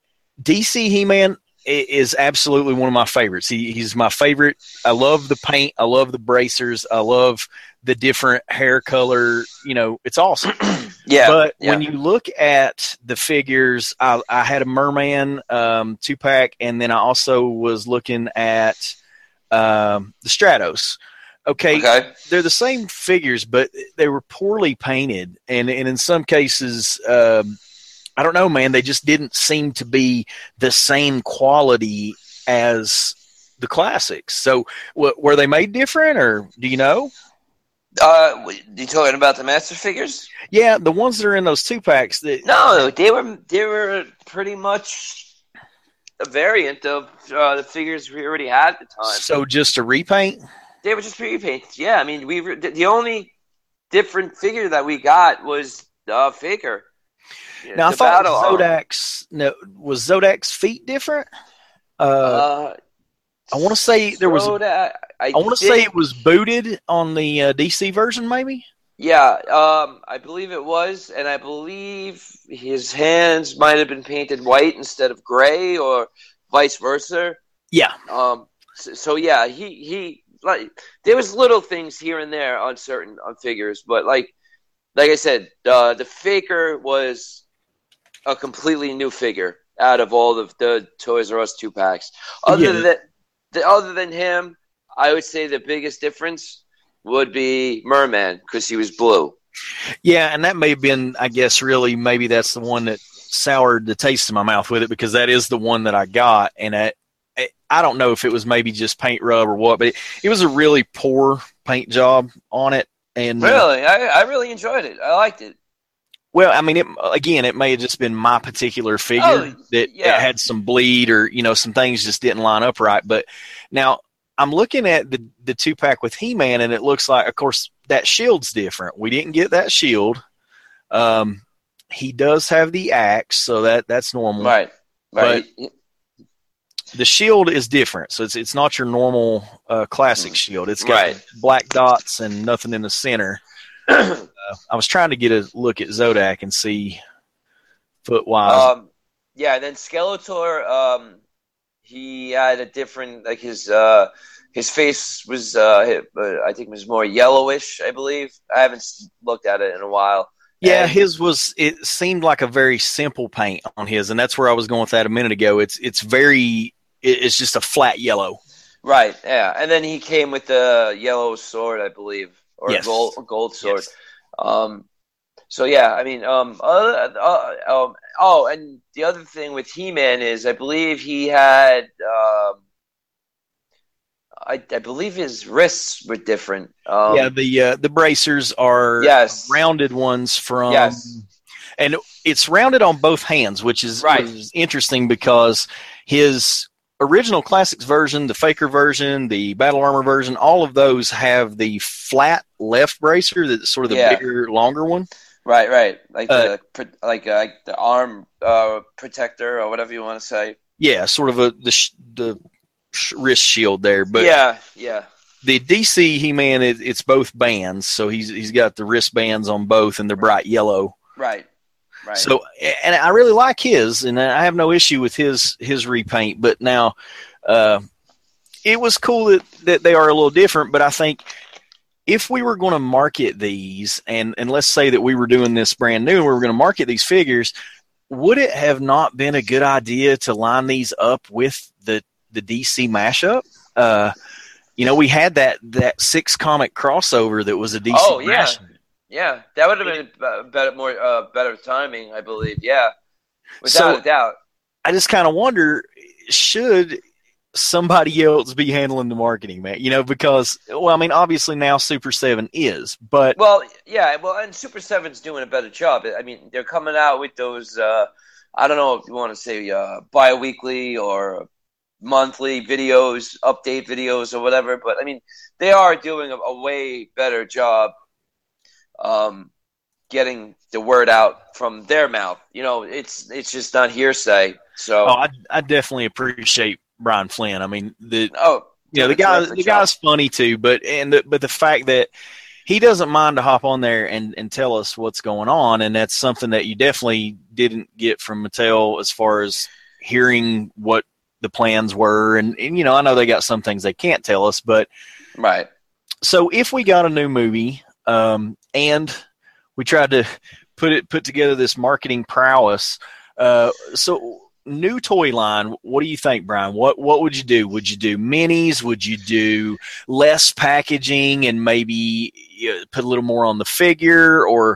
D C He-Man is absolutely one of my favorites. He, he's my favorite. I love the paint. I love the bracers. I love the different hair color. You know, it's awesome. Yeah. But yeah. when you look at the figures, I, I had a Merman um, two pack, and then I also was looking at um, the Stratos. Okay, okay, they're the same figures, but they were poorly painted, and and in some cases, um, I don't know, man, they just didn't seem to be the same quality as the classics. So, w- were they made different, or do you know? Uh, you talking about the Master figures? Yeah, the ones that are in those two packs. That no, they were they were pretty much a variant of uh, the figures we already had at the time. So just a repaint? They were just repaints. Yeah, I mean, we were, the only different figure that we got was uh, Faker. Now I thought Zodak's no, was Zodak's feet different? Uh, uh I want to say there was. Zodak, I, I want to say it was booted on the uh, D C version, maybe. Yeah, um, I believe it was, and I believe his hands might have been painted white instead of gray, or vice versa. Yeah. Um. so, so yeah, he he like there was little things here and there on certain on figures, but like like I said, uh, the Faker was a completely new figure out of all of the Toys R Us two packs. Other Yeah. than the, other than him, I would say the biggest difference would be Merman because he was blue. Yeah, and that may have been, I guess, really maybe that's the one that soured the taste in my mouth with it, because that is the one that I got, and I, I don't know if it was maybe just paint rub or what, but it, it was a really poor paint job on it. And really, I, I really enjoyed it. I liked it. Well, I mean, it, again, it may have just been my particular figure Oh, that, yeah. that had some bleed, or, you know, some things just didn't line up right. But now I'm looking at the, the two pack with He-Man, and it looks like, of course, that shield's different. We didn't get that shield. Um, he does have the axe, so that, that's normal. Right, right. But the shield is different, so it's it's not your normal uh, classic shield. It's got Right. black dots and nothing in the center. uh, I was trying to get a look at Zodak and see foot wise. Um, yeah, and then Skeletor, um, he had a different, like his uh, his face was, uh, I think, was more yellowish. I believe I haven't looked at it in a while. Yeah, and, his was. It seemed like a very simple paint on his, and that's where I was going with that a minute ago. It's it's very. It's just a flat yellow. Right. Yeah, and then he came with the yellow sword, I believe, or Yes. gold gold sword. Yes. Um, so yeah, I mean, um, uh, uh, um, oh, and the other thing with He-Man is, I believe he had, um, I, I believe his wrists were different. Um, yeah, the uh, the bracers are yes, rounded ones from. yes, and it's rounded on both hands, which is, Right. which is interesting because his original Classics version, the Faker version, the Battle Armor version, all of those have the flat left bracer that's sort of the Yeah. bigger, longer one. right, right, like Uh, the pro- like uh, like the arm uh, protector or whatever you want to say. Yeah, sort of a the sh- the sh- wrist shield there. But yeah, yeah, the D C He-Man, it, it's both bands, so he's he's got the wristbands on both, and they're bright yellow. right, right. So, and I really like his, and I have no issue with his his repaint. But now, uh, it was cool that, that they are a little different. But I think if we were going to market these, and and let's say that we were doing this brand new, and we were going to market these figures, would it have not been a good idea to line these up with the the D C mashup? Uh, you know, we had that that six comic crossover that was a D C Oh, yeah. mashup. Yeah, that would have been uh, better, more uh, better timing, I believe. Yeah, without So- a doubt. I just kind of wonder, should somebody else be handling the marketing, man? You know, because, well, I mean, obviously now Super seven is, but Well, yeah, well, and Super seven's doing a better job. I mean, they're coming out with those. Uh, I don't know if you want to say uh, bi-weekly or monthly videos, update videos, or whatever. But I mean, they are doing a, a way better job. Um, getting the word out from their mouth. You know, it's it's just not hearsay. So, oh, I, I definitely appreciate Brian Flynn. I mean, the oh, you know, the doing a guy terrific the job. guy's funny too, but and the, but the fact that he doesn't mind to hop on there and, and tell us what's going on, and that's something that you definitely didn't get from Mattel as far as hearing what the plans were, and, and you know, I know they got some things they can't tell us, but Right. so if we got a new movie, um, and we tried to put it put together this marketing prowess, uh, so new toy line, what do you think, Brian? What what would you do? Would you do minis? Would you do less packaging and maybe you know, put a little more on the figure? Or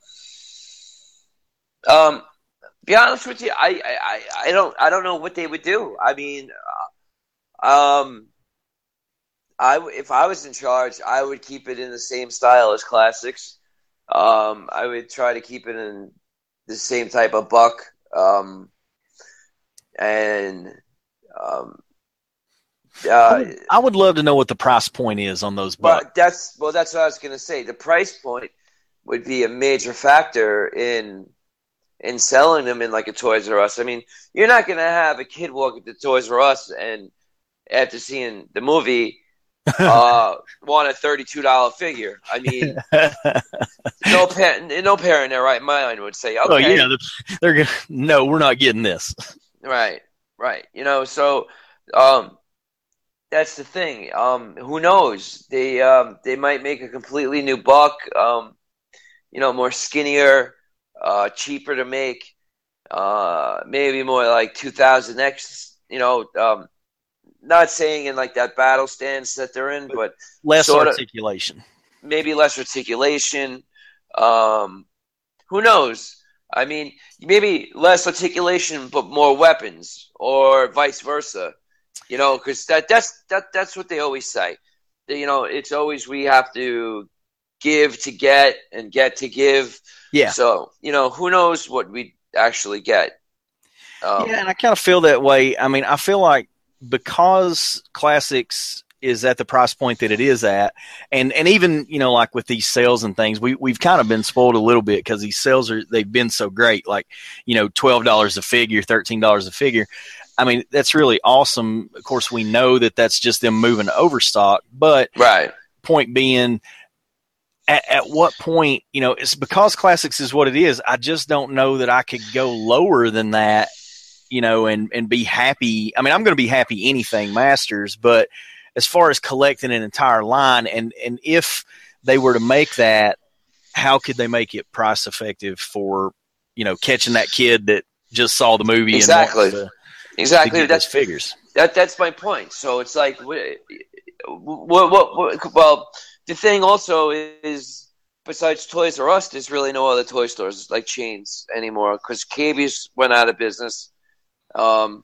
Um, be honest with you, I, I, I I don't I don't know what they would do. I mean, uh, um, I w- if I was in charge, I would keep it in the same style as classics. Um, I would try to keep it in the same type of buck. Um, and um, I uh, would, I would love to know what the price point is on those bucks. but that's well, that's what I was gonna say. The price point would be a major factor in in selling them in like a Toys R Us. I mean, you're not gonna have a kid walk into Toys R Us and after seeing the movie, uh, want a thirty-two dollar figure. I mean, no parent, no parent in their right mind would say, "Okay, Oh yeah, they're gonna no, we're not getting this. right, right." You know, so um, that's the thing. Um, who knows? They um, they might make a completely new buck. Um, you know, more skinnier, uh, cheaper to make. Uh, maybe more like two thousand X. You know, um, not saying in like that battle stance that they're in, But but less sort of articulation. maybe less articulation. Um, who knows? I mean, maybe less articulation, but more weapons, or vice versa. You know, because that that's that that's what they always say. They, you know, it's always we have to give to get and get to give. Yeah. So you know, who knows what we actually get? Um, Yeah, and I kind of feel that way. I mean, I feel like because Classics is at the price point that it is at, and and even you know like with these sales and things, we we've kind of been spoiled a little bit because these sales are they've been so great. Like you know, twelve dollars a figure, thirteen dollars a figure. I mean, that's really awesome. Of course, we know that that's just them moving overstock, but right. Point being, at, at what point, you know, it's because Classics is what it is. I just don't know that I could go lower than that, you know, and, and be happy. I mean, I'm going to be happy anything Masters, but as far as collecting an entire line, and, and if they were to make that, how could they make it price effective for, you know, catching that kid that just saw the movie exactly. and wants to, exactly. to get that's those figures. That that's my point. So it's like, what, what, what, well, the thing also is, besides Toys R Us, there's really no other toy stores like chains anymore because K B's went out of business. Um,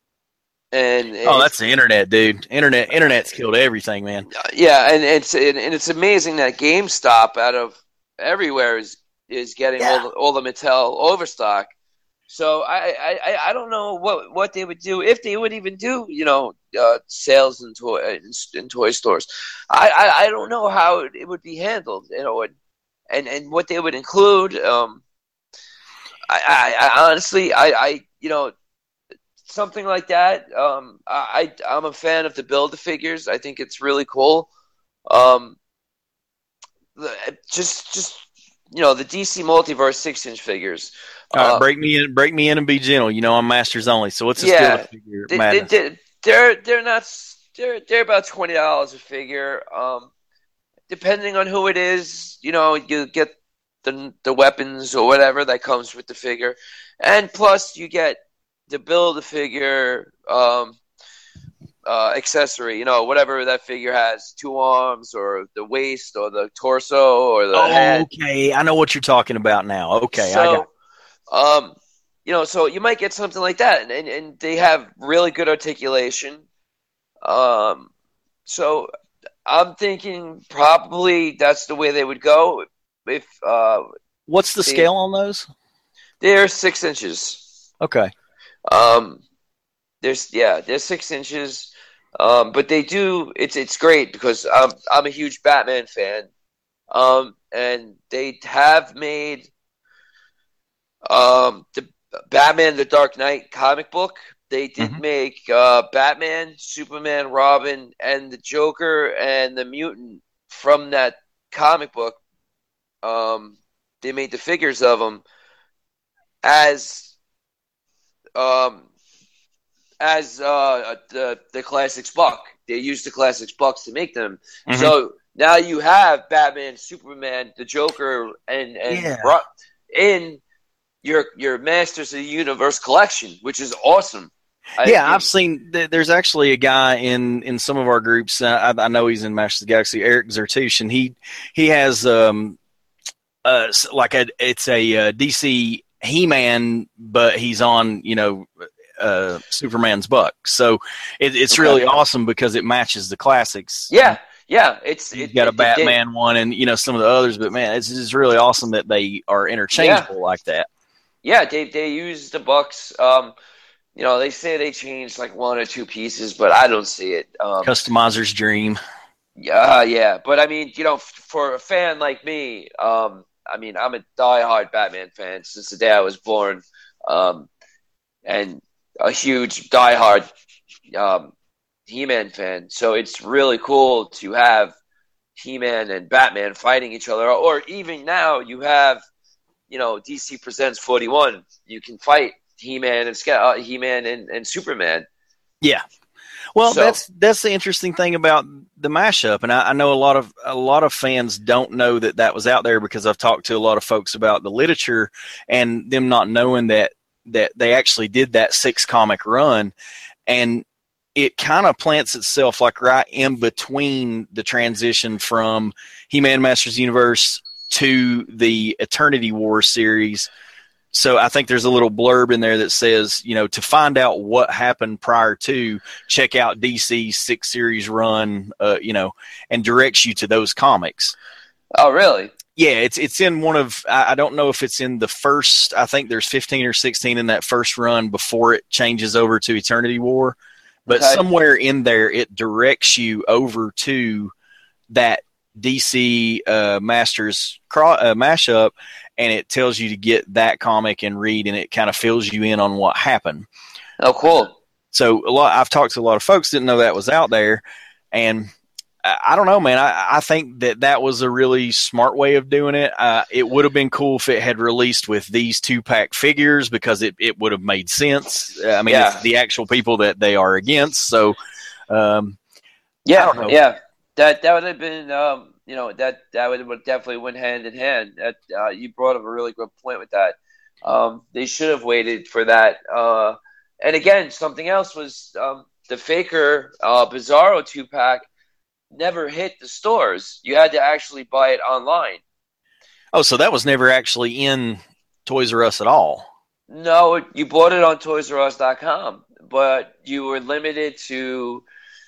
and oh, that's the internet, dude. Internet, internet's killed everything, man. Yeah, and it's and it's amazing that GameStop out of everywhere is is getting yeah. all the, all the Mattel overstock. So I, I, I don't know what, what they would do if they would even do you know uh, sales in toy in, in toy stores. I, I, I don't know how it, it would be handled, you know, and and, and what they would include. Um, I, I, I honestly I, I you know something like that. Um, I I'm a fan of the Build-A-Figures. I think it's really cool. Um, just just you know the D C Multiverse six inch figures. All right, uh, break me in, break me in, and be gentle. You know I'm Masters only, so what's the yeah, figure? They, they, they, they're they're not they're they're about twenty dollars a figure. Um, depending on who it is, you know, you get the the weapons or whatever that comes with the figure, and plus you get the Build-A-Figure um, uh, accessory. You know, whatever that figure has, two arms or the waist or the torso or the oh, head. Okay, I know what you're talking about now. Okay, so, I got. Um, you know, so you might get something like that, and, and, and they have really good articulation. Um, so I'm thinking probably that's the way they would go. If uh, what's the they, scale on those? They're six inches. Okay. Um, there's yeah, they're six inches. Um, but they do. It's it's great because I'm I'm a huge Batman fan. Um, and they have made. Um, the Batman: The Dark Knight comic book. They did mm-hmm. make uh, Batman, Superman, Robin, and the Joker and the Mutant from that comic book. Um, they made the figures of them as um as uh the the Classics buck. They used the Classics bucks to make them. Mm-hmm. So now you have Batman, Superman, the Joker, and and yeah. Ro- in your your Masters of the Universe collection, which is awesome. I, yeah, I've seen. Th- there's actually a guy in, in some of our groups. Uh, I, I know he's in Masters of the Galaxy, Eric Zertush, and he he has um uh like a it's a uh, D C He-Man, but he's on you know uh Superman's buck. So it, it's okay. really awesome because it matches the classics. Yeah. Yeah, it's you've it, got it, a Batman it, one, and you know some of the others. But man, it's just really awesome that they are interchangeable yeah. like that. Yeah, they they use the bucks. Um, you know, they say they changed like one or two pieces, but I don't see it. Um, Customizer's dream. Yeah, yeah, but I mean, you know, for a fan like me, um, I mean, I'm a diehard Batman fan since the day I was born, um, and a huge diehard um, He-Man fan. So it's really cool to have He-Man and Batman fighting each other, or even now you have, you know, D C Presents forty-one. You can fight He-Man and uh, He-Man and, and Superman. Yeah. Well, So, that's that's the interesting thing about the mashup, and I, I know a lot of a lot of fans don't know that that was out there because I've talked to a lot of folks about the literature and them not knowing that that they actually did that six comic run, and it kind of plants itself like right in between the transition from He-Man Masters Universe to the Eternity War series. So I think there's a little blurb in there that says, you know, to find out what happened prior to, check out D C's six series run, uh, you know, and directs you to those comics. oh, really? Yeah, it's it's in one of, I don't know if it's in the first, I think there's fifteen or sixteen in that first run before it changes over to Eternity War. But Okay. somewhere in there, it directs you over to that D C uh, Masters cro- uh, mashup, and it tells you to get that comic and read, and it kind of fills you in on what happened. Oh, cool. So a lot, I've talked to a lot of folks that didn't know that was out there, and I, I don't know, man. I, I think that that was a really smart way of doing it. Uh, it would have been cool if it had released with these two-pack figures because it, it would have made sense. I mean, Yeah. it's the actual people that they are against, so um, Yeah, I don't know. yeah. That that would have been, um, you know, that that would, would definitely went hand in hand. That uh, you brought up a really good point with that. Um, they should have waited for that. Uh, and again, something else was um, the Faker uh, Bizarro two pack never hit the stores. You had to actually buy it online. Oh, so that was never actually in Toys R Us at all. No, you bought it on Toys R Us dot com, but you were limited to,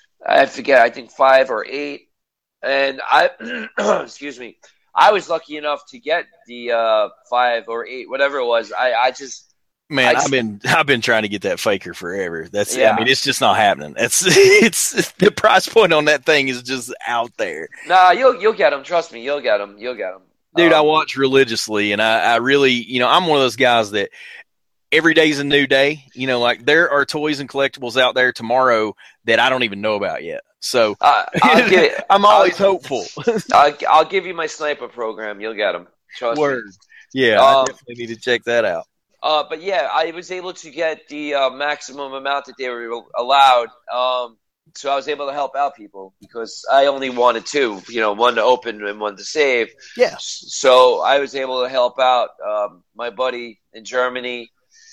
I forget, I think five or eight. And I, excuse me, I was lucky enough to get the uh, five or eight, whatever it was. I, I just, man, I I've been I've been trying to get that Faker forever. That's Yeah. I mean, it's just not happening. It's it's the price point on that thing is just out there. Nah, you'll you'll get them. Trust me, you'll get them. You'll get them, Dude, I Um, watch religiously, and I, I really, you know, I'm one of those guys that every day's a new day. You know, like there are toys and collectibles out there tomorrow that I don't even know about yet. So Uh, I'll get, I'm always I'll, hopeful. I'll, I'll give you my sniper program. You'll get them. Trust Word. me. Yeah, I Um, definitely need to check that out. Uh, but yeah, I was able to get the uh, maximum amount that they were allowed. Um, so I was able to help out people because I only wanted two, you know, one to open and one to save. Yeah. So I was able to help out um, my buddy in Germany.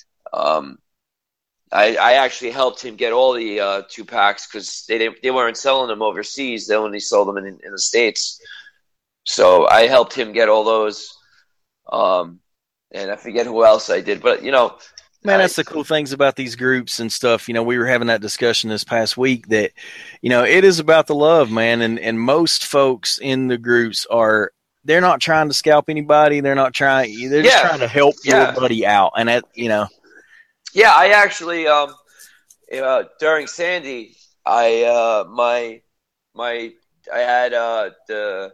Um, I, I actually helped him get all the uh, two packs because they didn't, they weren't selling them overseas. They only sold them in, in the States. So I helped him get all those. Um, and I forget who else I did, but you know, Man, I, that's the cool things about these groups and stuff. You know, we were having that discussion this past week that, you know, it is about the love, man. And, and most folks in the groups are, they're not trying to scalp anybody. They're not trying, they're just Yeah. trying to help Yeah. your buddy out. And that, you know, Yeah, I actually um uh, during Sandy, I uh my my I had uh the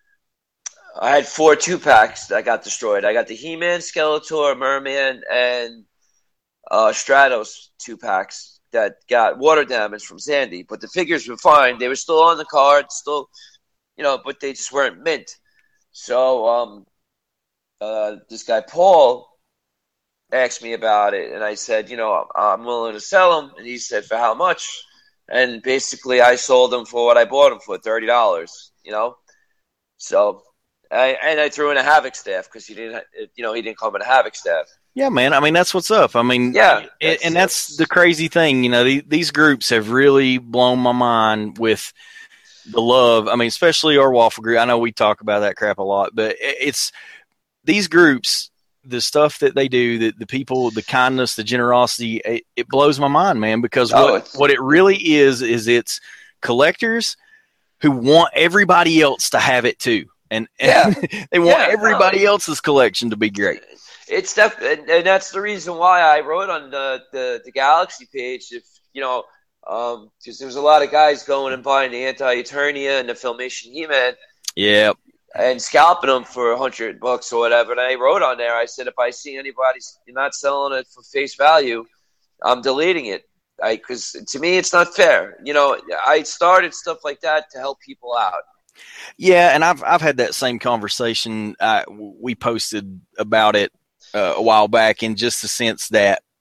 I had four two packs that got destroyed. I got the He-Man, Skeletor, Merman, and uh Stratos two packs that got water damage from Sandy. But the figures were fine. They were still on the card, still, you know, but they just weren't mint. So um uh this guy Paul asked me about it, and I said, you know, I'm willing to sell them. And he said, for how much? And basically, I sold them for what I bought them for, thirty dollars. You know, so I and I threw in a Havoc staff because he didn't, you know, he didn't come in a Havoc staff. yeah, man. I mean, that's what's up. I mean, Yeah, and, that's- and that's the crazy thing. You know, the, these groups have really blown my mind with the love. I mean, especially our waffle group. I know we talk about that crap a lot, but it, it's these groups. The stuff that they do, the, the people, the kindness, the generosity, it, it blows my mind, man, because Oh, what, it's- what it really is, is it's collectors who want everybody else to have it too. And, Yeah. and they want Yeah, everybody no. else's collection to be great. It's def- and, and that's the reason why I wrote on the, the, the Galaxy page. If you know, um, because there was a lot of guys going and buying the Anti-Eternia and the Filmation He-Man. Yeah. And scalping them for a hundred bucks or whatever. And I wrote on there, I said, if I see anybody not selling it for face value, I'm deleting it. I, cause to me, it's not fair. You know, I started stuff like that to help people out. Yeah. And I've, I've had that same conversation. Uh, we posted about it uh, a while back in just the sense that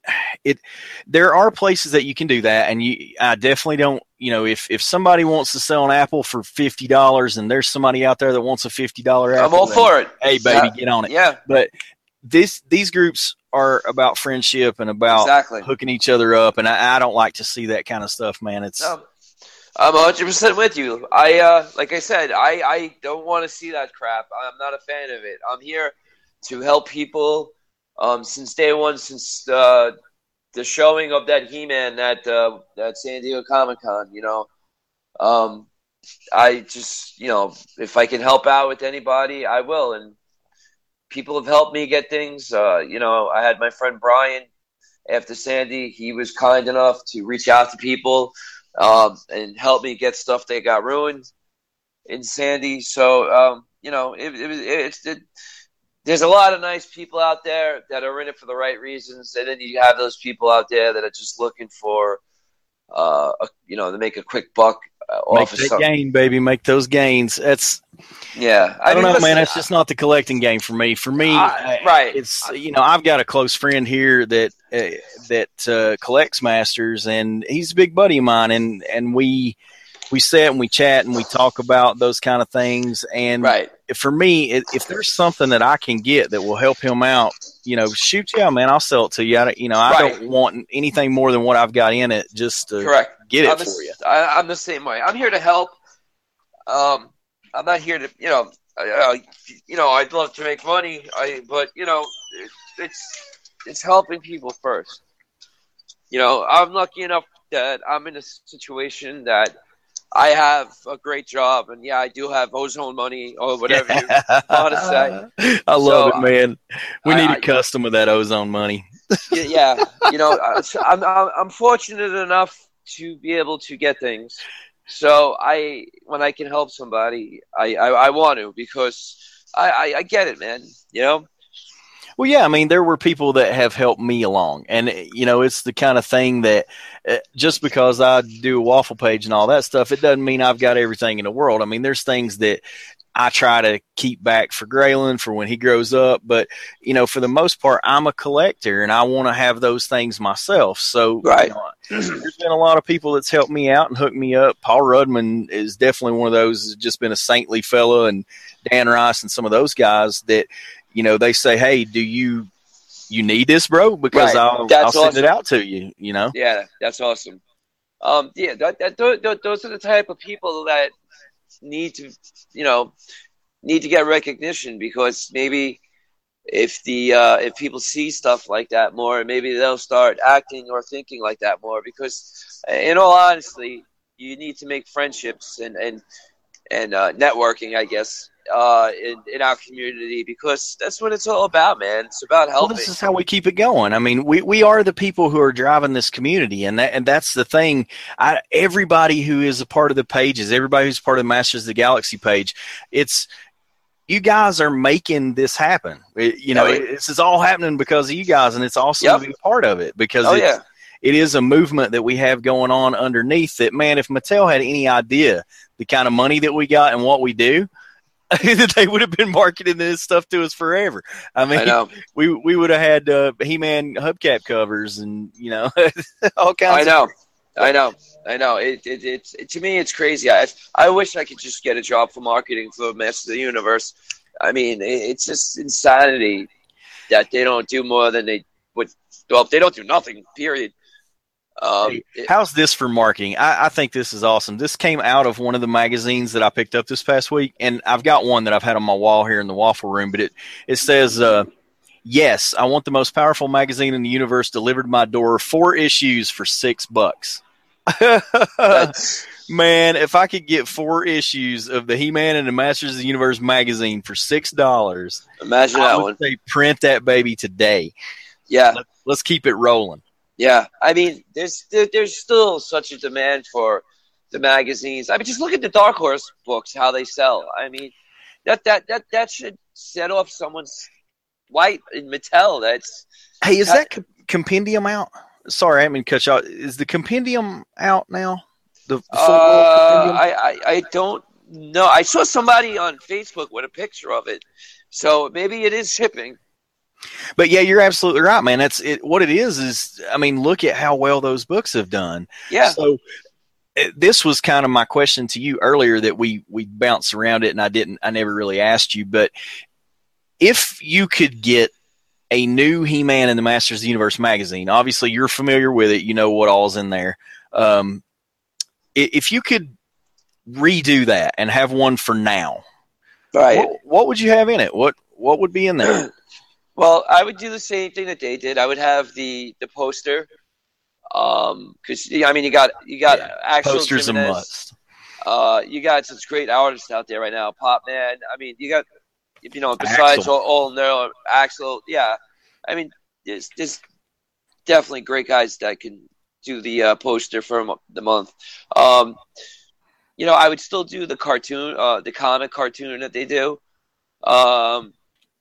it there are places that you can do that, and you I definitely don't. You know, if if somebody wants to sell an apple for fifty dollars, and there's somebody out there that wants a fifty dollar apple, I'm all then, for it. Hey, baby, yeah. get on it. Yeah. But this these groups are about friendship and about exactly. hooking each other up, and I, I don't like to see that kind of stuff, man. It's no, I'm one hundred percent with you. I uh, like I said, I, I don't want to see that crap. I'm not a fan of it. I'm here to help people. Um, since day one, since uh, the showing of that He-Man at uh, at San Diego Comic Con, you know, um, I just, you know, if I can help out with anybody, I will. And people have helped me get things. Uh, you know, I had my friend Brian after Sandy. He was kind enough to reach out to people um, and help me get stuff that got ruined in Sandy. So, um, you know, it, it, it's it, there's a lot of nice people out there that are in it for the right reasons, and then you have those people out there that are just looking for, uh, a, you know, to make a quick buck uh, off make of that something. gain, baby. Make those gains. That's yeah. I, I don't mean, know, listen, man. It's just not the collecting game for me. For me, I, right? It's you know, I've got a close friend here that uh, that uh, collects masters, and he's a big buddy of mine, and and we. We sit and we chat and we talk about those kind of things. And right. for me, if there's something that I can get that will help him out, you know, shoot, yeah, man, I'll sell it to you. I, you know, I right. don't want anything more than what I've got in it just to Correct. get it I'm for the, you. I, I'm the same way. I'm here to help. Um, I'm not here to, you know, uh, you know, I'd love to make money, I, but you know, it, it's it's helping people first. You know, I'm lucky enough that I'm in a situation that I have a great job, and yeah, I do have ozone money or whatever you want to say. I love so, it, man. We I, need I, a custom of that ozone money. yeah, you know, I'm I'm fortunate enough to be able to get things. So I, when I can help somebody, I, I, I want to because I, I, I get it, man. You know. Well, yeah, I mean, there were people that have helped me along, and you know, it's the kind of thing that uh, just because I do a waffle page and all that stuff, it doesn't mean I've got everything in the world. I mean, there's things that I try to keep back for Graylin for when he grows up, but you know, for the most part, I'm a collector and I want to have those things myself. So, right. You know, there's been a lot of people that's helped me out and hooked me up. Paul Rudman is definitely one of those. Has just been a saintly fellow, and Dan Rice and some of those guys that. You know, they say, "Hey, do you you need this, bro? Because right. I'll, I'll send awesome. it out to you." You know, yeah, that's awesome. Um, yeah, that, that, those, those are the type of people that need to, you know, need to get recognition because maybe if the uh, if people see stuff like that more, maybe they'll start acting or thinking like that more. Because, in all honesty, you need to make friendships and and and uh, networking, I guess. Uh, in, in our community because that's what it's all about, man. It's about helping. Well, this is how we keep it going. I mean, we, we are the people who are driving this community, and that and that's the thing. I, everybody who is a part of the pages, everybody who's part of the Masters of the Galaxy page, it's you guys are making this happen. It, you know, oh, yeah. it, this is all happening because of you guys, and it's awesome yep. to be a part of it because oh, it's, yeah. it is a movement that we have going on underneath. That man, if Mattel had any idea the kind of money that we got and what we do. They would have been marketing this stuff to us forever. I mean, I we we would have had uh, He-Man hubcap covers and you know all kinds. I know, of I know, I know. It, it it's it, to me, it's crazy. I I wish I could just get a job for marketing for Masters of the Universe. I mean, it, it's just insanity that they don't do more than they would. Well, they don't do nothing. Period. Um, hey, it, how's this for marketing? I, I think this is awesome. This came out of one of the magazines that I picked up this past week, and I've got one that I've had on my wall here in the waffle room. But it it says, uh, "Yes, I want the most powerful magazine in the universe delivered to my door. Four issues for six bucks." Man, if I could get four issues of the He-Man and the Masters of the Universe magazine for six dollars, imagine I that would one. say print that baby today. Yeah, Let, let's keep it rolling. Yeah, I mean, there's there, there's still such a demand for the magazines. I mean, just look at the Dark Horse books, how they sell. I mean, that that that, that should set off someone's light in Mattel. That's hey, is that, that compendium out? Sorry, I didn't mean to cut you out. Is the compendium out now? The, the uh, I, I I don't know. I saw somebody on Facebook with a picture of it, so maybe it is shipping. But yeah, you're absolutely right, man. That's it. What it is is, I mean, look at how well those books have done. Yeah. So this was kind of my question to you earlier that we we bounced around it, and I didn't, I never really asked you. But if you could get a new He-Man in the Masters of the Universe magazine, obviously you're familiar with it, you know what all's in there. Um, if you could redo that and have one for now, right? What, what would you have in it? What what would be in there? Well, I would do the same thing that they did. I would have the the poster, um, because I mean, you got you got Yeah, actual posters a Jimenez. must. Uh, you got such great artists out there right now, Pop Man. I mean, you got you know besides Axel. all, all no Axel, yeah. I mean, there's there's definitely great guys that can do the uh, poster for mo- the month. Um, you know, I would still do the cartoon, uh, the comic cartoon that they do. Um.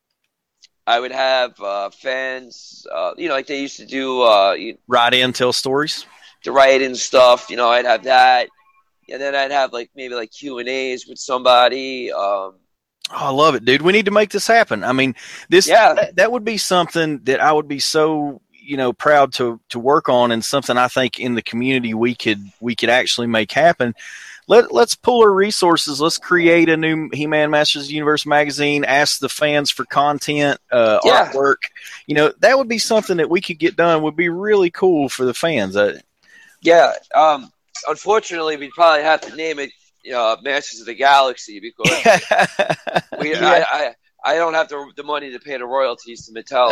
I would have uh, fans, uh, you know, like they used to do uh, you, Write in, tell stories. to write in stuff. You know, I'd have that, and then I'd have like maybe like Q and A's with somebody. Um, Oh, I love it, dude. We need to make this happen. I mean, this Yeah. that, that would be something that I would be so, you know, proud to to work on, and something I think in the community we could we could actually make happen. Let, let's pull our resources. Let's create a new He-Man Masters of the Universe magazine. Ask the fans for content, uh, Yeah. artwork. You know, that would be something that we could get done. Would be really cool for the fans. Uh, yeah. Um, unfortunately, we'd probably have to name it uh, Masters of the Galaxy because we yeah, I, I I don't have the the money to pay the royalties to Mattel.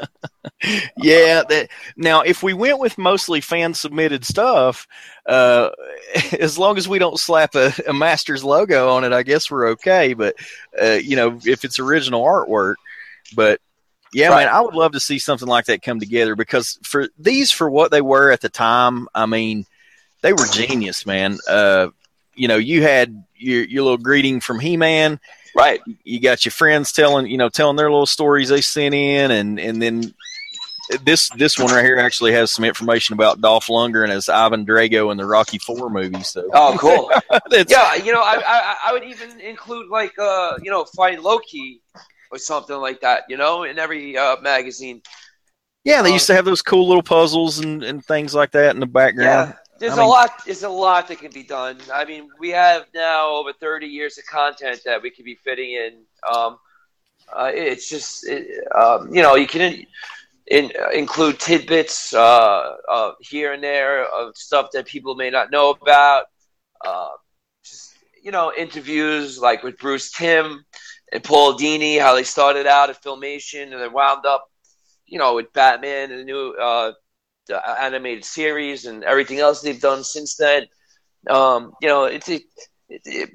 Yeah. yeah. That, now, if we went with mostly fan submitted stuff, uh, as long as we don't slap a, a Masters logo on it, I guess we're okay. But uh, you know, if it's original artwork, but yeah, Right. man, I would love to see something like that come together because for these, for what they were at the time, I mean, they were genius, man. Uh, you know, you had your your little greeting from He-Man. Right. You got your friends telling, you know, telling their little stories they sent in, and and then this this one right here actually has some information about Dolph Lundgren as Ivan Drago in the Rocky Four movie. So, Oh, cool. that's, Yeah, you know, I, I I would even include like uh you know Find Loki or something like that. You know, in every uh, magazine. yeah, they Um, used to have those cool little puzzles and, and things like that in the background. Yeah, there's I a mean- lot. There's a lot that can be done. I mean, we have now over thirty years of content that we could be fitting in. Um, uh, it's just, it, um, you know, you can in, in, uh, include tidbits uh, uh, here and there of stuff that people may not know about. Uh, just, you know, interviews like with Bruce Timm and Paul Dini, how they started out at Filmation and then wound up, you know, with Batman and the new uh, the animated series and everything else they've done since then. Um, you know, it's a, it, it,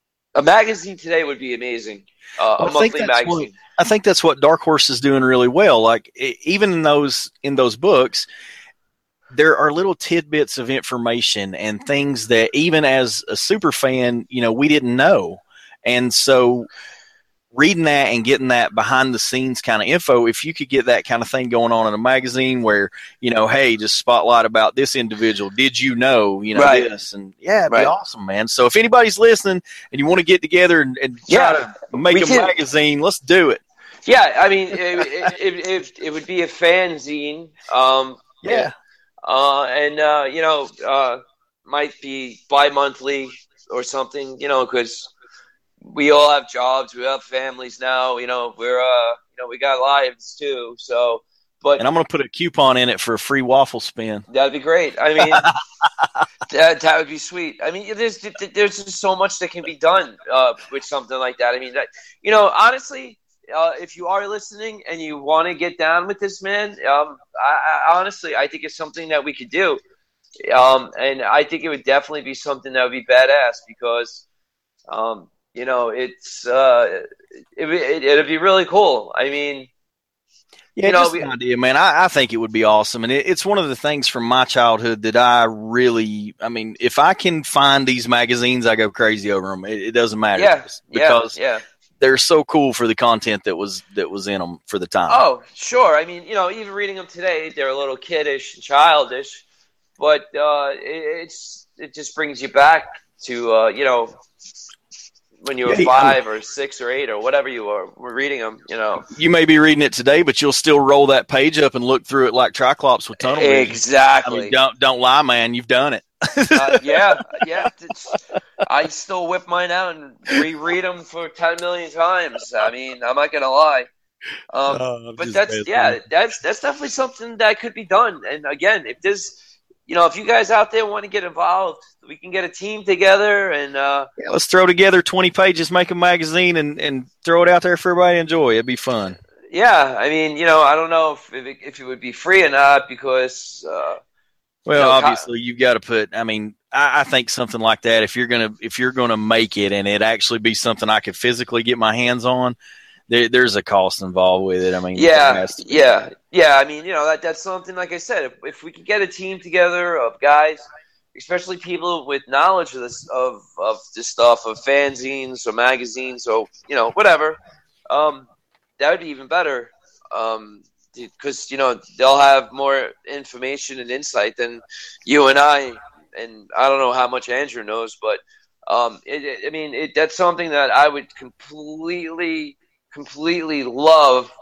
a magazine today would be amazing. Uh, Well, a I think monthly that's what- magazine. I think that's what Dark Horse is doing really well. Like e- even in those in those books, there are little tidbits of information and things that even as a super fan, you know, we didn't know. And so reading that and getting that behind the scenes kind of info, if you could get that kind of thing going on in a magazine where, you know, hey, just spotlight about this individual. Did you know, you know, Right. this? And yeah, it'd Right. be awesome, man. So if anybody's listening and you want to get together and, and try Yeah, to make we a can. magazine, let's do it. Yeah, I mean, it, it, it, it, it would be a fanzine. Um, Yeah. Uh, and, uh, you know, uh, might be bi-monthly or something, you know, because we all have jobs, we have families now, you know, we're, uh, you know, we got lives too. So, but And I'm going to put a coupon in it for a free waffle spin. that'd be great. I mean, that, that would be sweet. I mean, there's, there's just so much that can be done, uh, with something like that. I mean, that, you know, honestly, Uh, if you are listening and you want to get down with this man, um, I, I, honestly, I think it's something that we could do. Um, and I think it would definitely be something that would be badass because, um, you know, it's uh, it, it, it'd be really cool. I mean, Yeah, you know, just we, an idea, man. I, I think it would be awesome. And it, it's one of the things from my childhood that I really, I mean, if I can find these magazines, I go crazy over them. It, it doesn't matter. yeah, because yeah, yeah. they're so cool for the content that was that was in them for the time. Oh, sure. I mean, you know, even reading them today, they're a little kiddish and childish, but uh, it, it's it just brings you back to uh, you know when you were Yeah, five or six or eight or whatever you were, were reading them. You know, you may be reading it today, but you'll still roll that page up and look through it like Triclops with tunnel vision. Exactly. I mean, don't don't lie, man. You've done it. uh, yeah, yeah. It's, I still whip mine out and reread them for ten million times. I mean, I'm not gonna lie. Um, oh, but that's yeah, that's that's definitely something that could be done. And again, if there's, you know, if you guys out there want to get involved, we can get a team together and uh, yeah, let's throw together twenty pages, make a magazine, and, and throw it out there for everybody to enjoy. It'd be fun. Yeah, I mean, you know, I don't know if if it, if it would be free or not because. Uh, Well, you know, obviously, you've got to put. I mean, I, I think something like that. If you're gonna, if you're gonna make it, and it actually be something I could physically get my hands on, there, there's a cost involved with it. I mean, yeah, yeah, yeah. I mean, you know, that that's something. Like I said, if, if we could get a team together of guys, especially people with knowledge of this of of this stuff, of fanzines or magazines or you know whatever, um, that would be even better. Um, Because you know they'll have more information and insight than you and I, and I don't know how much Andrew knows, but um, it, it, I mean it, that's something that I would completely, completely love.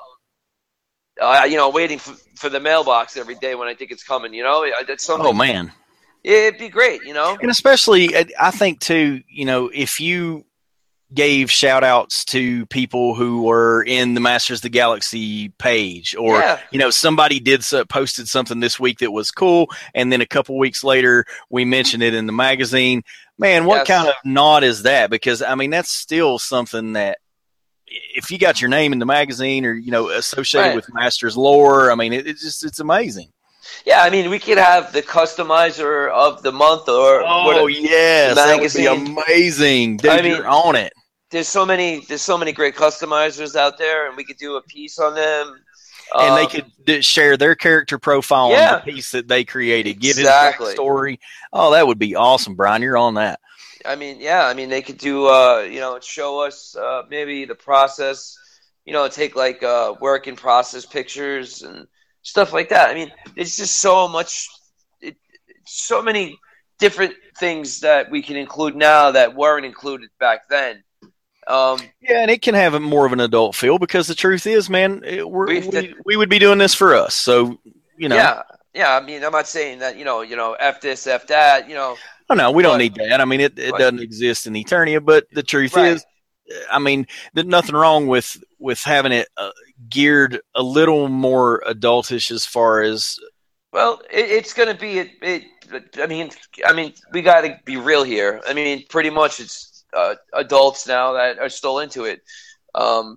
Uh, you know, waiting for, for the mailbox every day when I think it's coming. You know, that's something. Oh man, it'd be great. You know, and especially I think too. You know, if you gave shout outs to people who were in the Masters of the Galaxy page or, yeah. you know, somebody did posted something this week that was cool. And then a couple weeks later, we mentioned it in the magazine, man, what yes. kind of nod is that? Because I mean, that's still something that if you got your name in the magazine or, you know, associated right. with Masters lore, I mean, it, it's just, it's amazing. Yeah, I mean, we could have the customizer of the month or oh yes, magazine. That would be amazing. Dude, I mean, you're on it. There's so many, there's so many great customizers out there, and we could do a piece on them. And um, they could share their character profile yeah. on the piece that they created. Get exactly. his story. Oh, that would be awesome, Brian. You're on that. I mean, yeah. I mean, they could do, uh, you know, show us uh, maybe the process. You know, take like uh, work in process pictures and stuff like that. I mean, it's just so much, it, so many different things that we can include now that weren't included back then. Um, yeah, and it can have a more of an adult feel because the truth is, man, it, we're, we we would be doing this for us. So, you know. Yeah, yeah. I mean, I'm not saying that, you know, you know, F this, F that, you know. Oh, no, we don't but, need that. I mean, it, it but, doesn't exist in Eternia, but the truth right. is, I mean, there's nothing wrong with, with having it uh, geared a little more adultish as far as. Well, it, it's going to be, it, it, I mean, I mean, we got to be real here. I mean, pretty much it's, Uh, adults now that are still into it. Um,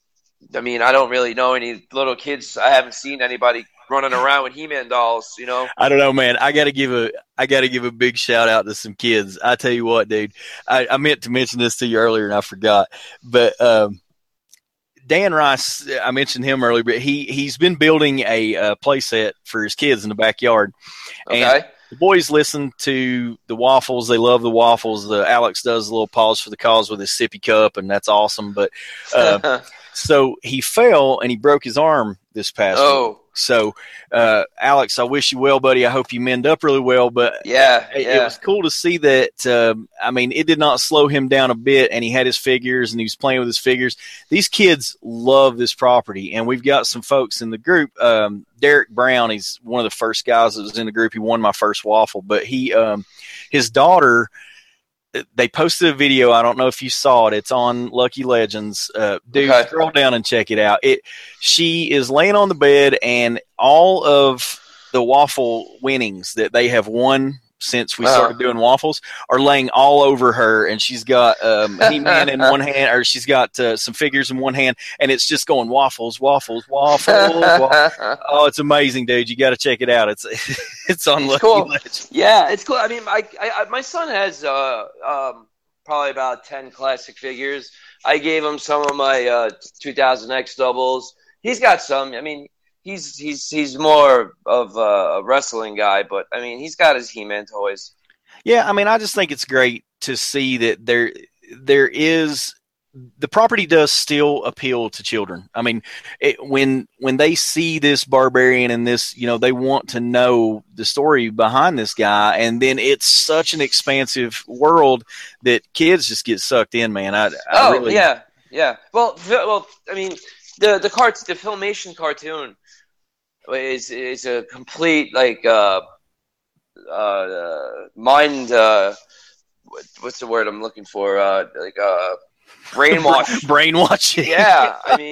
I mean, I don't really know any little kids. I haven't seen anybody running around with He-Man dolls, you know? I don't know, man. I gotta give a I gotta give a big shout out to some kids. I tell you what, dude. I, I meant to mention this to you earlier and I forgot. But um, Dan Rice, I mentioned him earlier, but he he's been building a uh, play set for his kids in the backyard. Okay. And the boys listen to the waffles. They love the waffles. The Alex does a little pause for the cause with his sippy cup, and that's awesome. But uh, so he fell and he broke his arm this past oh. week. So, uh, Alex, I wish you well, buddy. I hope you mend up really well. But yeah, it, yeah. it was cool to see that. Um, I mean, it did not slow him down a bit, and he had his figures, and he was playing with his figures. These kids love this property, and we've got some folks in the group. Um, Derek Brown, he's one of the first guys that was in the group. He won my first waffle, but he, um, his daughter. They posted a video. I don't know if you saw it. It's on Lucky Legends. Uh, dude, okay. Scroll down and check it out. It. She is laying on the bed, and all of the waffle winnings that they have won since we wow. started doing waffles are laying all over her, and she's got um, He-Man in one hand, or she's got uh, some figures in one hand, and it's just going waffles, waffles, waffles. waffles. Oh, it's amazing, dude! You got to check it out. It's it's on it's Lucky cool. Legends. Yeah, it's cool. I mean, I, I my son has uh, um, probably about ten classic figures. I gave him some of my uh, two thousand X doubles. He's got some. I mean. He's he's he's more of a wrestling guy, but I mean he's got his He-Man toys. Yeah, I mean I just think it's great to see that there there is the property does still appeal to children. I mean, it, when when they see this barbarian and this, you know, they want to know the story behind this guy, and then it's such an expansive world that kids just get sucked in, man. I, I oh really, yeah, yeah. Well, well, I mean, the the cart, the Filmation cartoon is is a complete like uh, uh, mind. Uh, what, what's the word I'm looking for? Uh, like uh. Brainwash. Brainwashing. Yeah, I mean,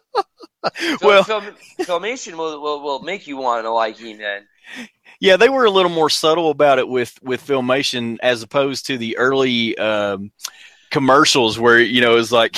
well, film, Filmation will, will will make you want to like He-Man. Yeah, they were a little more subtle about it with, with Filmation as opposed to the early um, commercials where, you know, it's like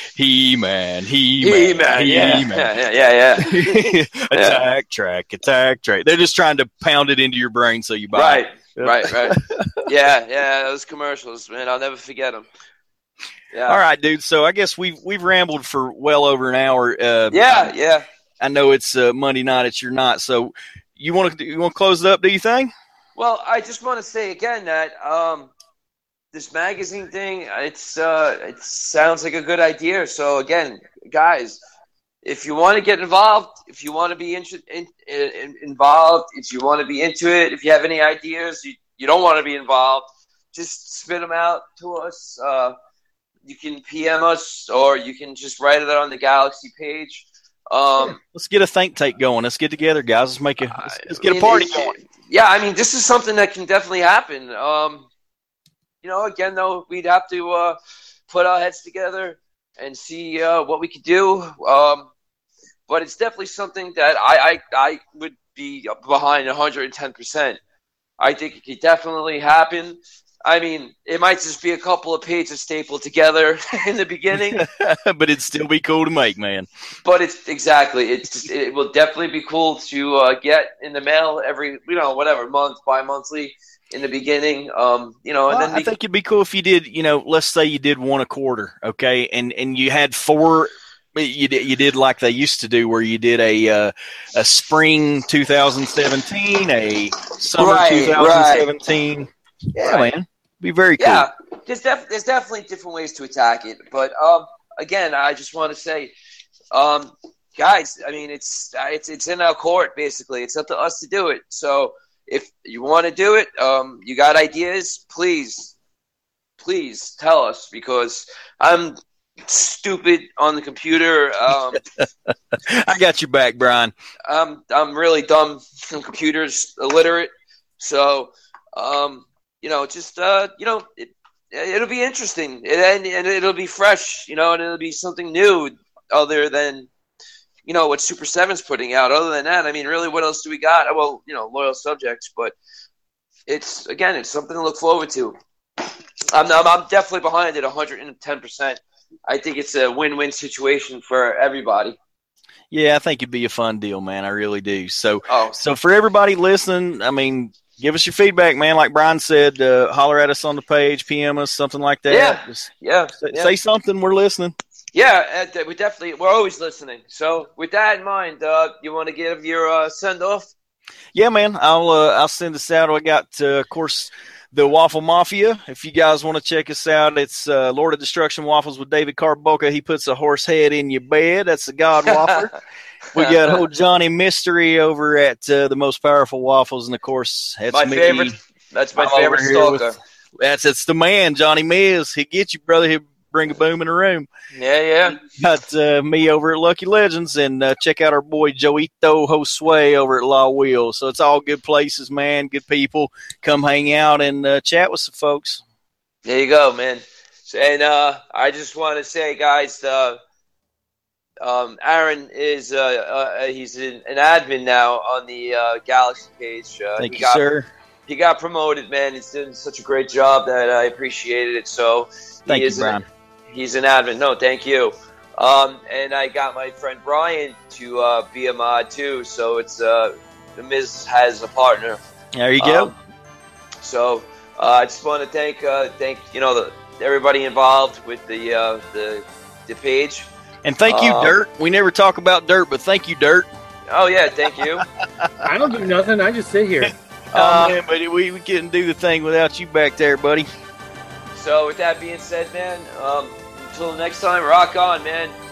He-Man, He-Man, He-Man, yeah, He-Man. yeah, yeah, yeah. attack yeah. track, attack track. They're just trying to pound it into your brain so you buy right, it. Right, right, right. Yeah, yeah, those commercials, man, I'll never forget them. Yeah. All right, dude. So I guess we've we've rambled for well over an hour. Uh, yeah, yeah. I know it's uh, Monday night. It's your night. So you want to you want to close it up? Do you think? Well, I just want to say again that um, this magazine thing, it's uh, it sounds like a good idea. So again, guys, if you want to get involved, if you want to be in, in, in, involved, if you want to be into it, if you have any ideas, you, you don't want to be involved, just spit them out to us. Uh, You can P M us, or you can just write it on the Galaxy page. Um, let's get a think tank going. Let's get together, guys. Let's make a let's, let's get I mean, a party going. Yeah, I mean, this is something that can definitely happen. Um, you know, again, though, we'd have to uh, put our heads together and see uh, what we could do. Um, but it's definitely something that I, I, I would be behind one hundred ten percent. I think it could definitely happen. I mean, it might just be a couple of pages stapled together in the beginning, but it'd still be cool to make, man. But it's exactly it's just, it will definitely be cool to uh, get in the mail every you know whatever month bi-monthly in the beginning. Um, you know, and well, then I the, think it'd be cool if you did. You know, let's say you did one a quarter, okay, and and you had four. You did, you did like they used to do, where you did a uh, a spring twenty seventeen, a summer right, twenty seventeen. Right. Yeah, right. man. Be very cool. Yeah, there's, def- there's definitely different ways to attack it. But, um, again, I just want to say, um, guys, I mean, it's, it's it's in our court, basically. It's up to us to do it. So if you want to do it, um, you got ideas, please, please tell us, because I'm stupid on the computer. Um, I got your back, Brian. I'm, I'm really dumb on computers, illiterate. So, um, you know, just, uh, you know, it, it'll be interesting, and, and it'll be fresh, you know, and it'll be something new other than, you know, what Super seven's putting out. Other than that, I mean, really, what else do we got? Well, you know, Loyal Subjects, but it's, again, it's something to look forward to. I'm, I'm, I'm definitely behind it one hundred ten percent. I think it's a win-win situation for everybody. Yeah, I think it'd be a fun deal, man. I really do. So, oh. so for everybody listening, I mean, give us your feedback, man. Like Brian said, uh, holler at us on the page, P M us, something like that. Yeah, Just yeah, say, yeah. say something. We're listening. Yeah, uh, we definitely, we're always listening. So with that in mind, uh, you want to give your uh, send off? Yeah, man. I'll uh, I'll send this out. I got, uh, of course, the Waffle Mafia. If you guys want to check us out, it's uh, Lord of Destruction Waffles with David Carboca. He puts a horse head in your bed. That's the God Waffler. We got old Johnny Mystery over at uh, the Most Powerful Waffles, and of course, that's my me. favorite. That's my I'm favorite stalker. With, that's it's the man, Johnny Miz. He get you, brother. He'll bring a boom in the room. Yeah, yeah. Got uh, me over at Lucky Legends, and uh, check out our boy Joito Josue over at La Wheel. So it's all good places, man. Good people. Come hang out and uh, chat with some folks. There you go, man. And uh, I just want to say, guys, uh, um, Aaron is uh, uh, he's an, an admin now on the uh, Galaxy page. Uh, Thank you, got, sir. He got promoted, man. He's doing such a great job that I appreciated it. So thank he you, Brian. An, he's an admin. No, thank you. Um, and I got my friend Brian to uh, be a mod too. So it's uh, the Miz has a partner. There you go. Um, so uh, I just want to thank uh, thank you know the, everybody involved with the uh, the the page. And thank you, um, Dirt. We never talk about Dirt, but thank you, Dirt. Oh yeah, thank you. I don't do nothing. I just sit here. Oh uh, man, but we, we couldn't do the thing without you back there, buddy. So with that being said, man, um, until next time, rock on, man.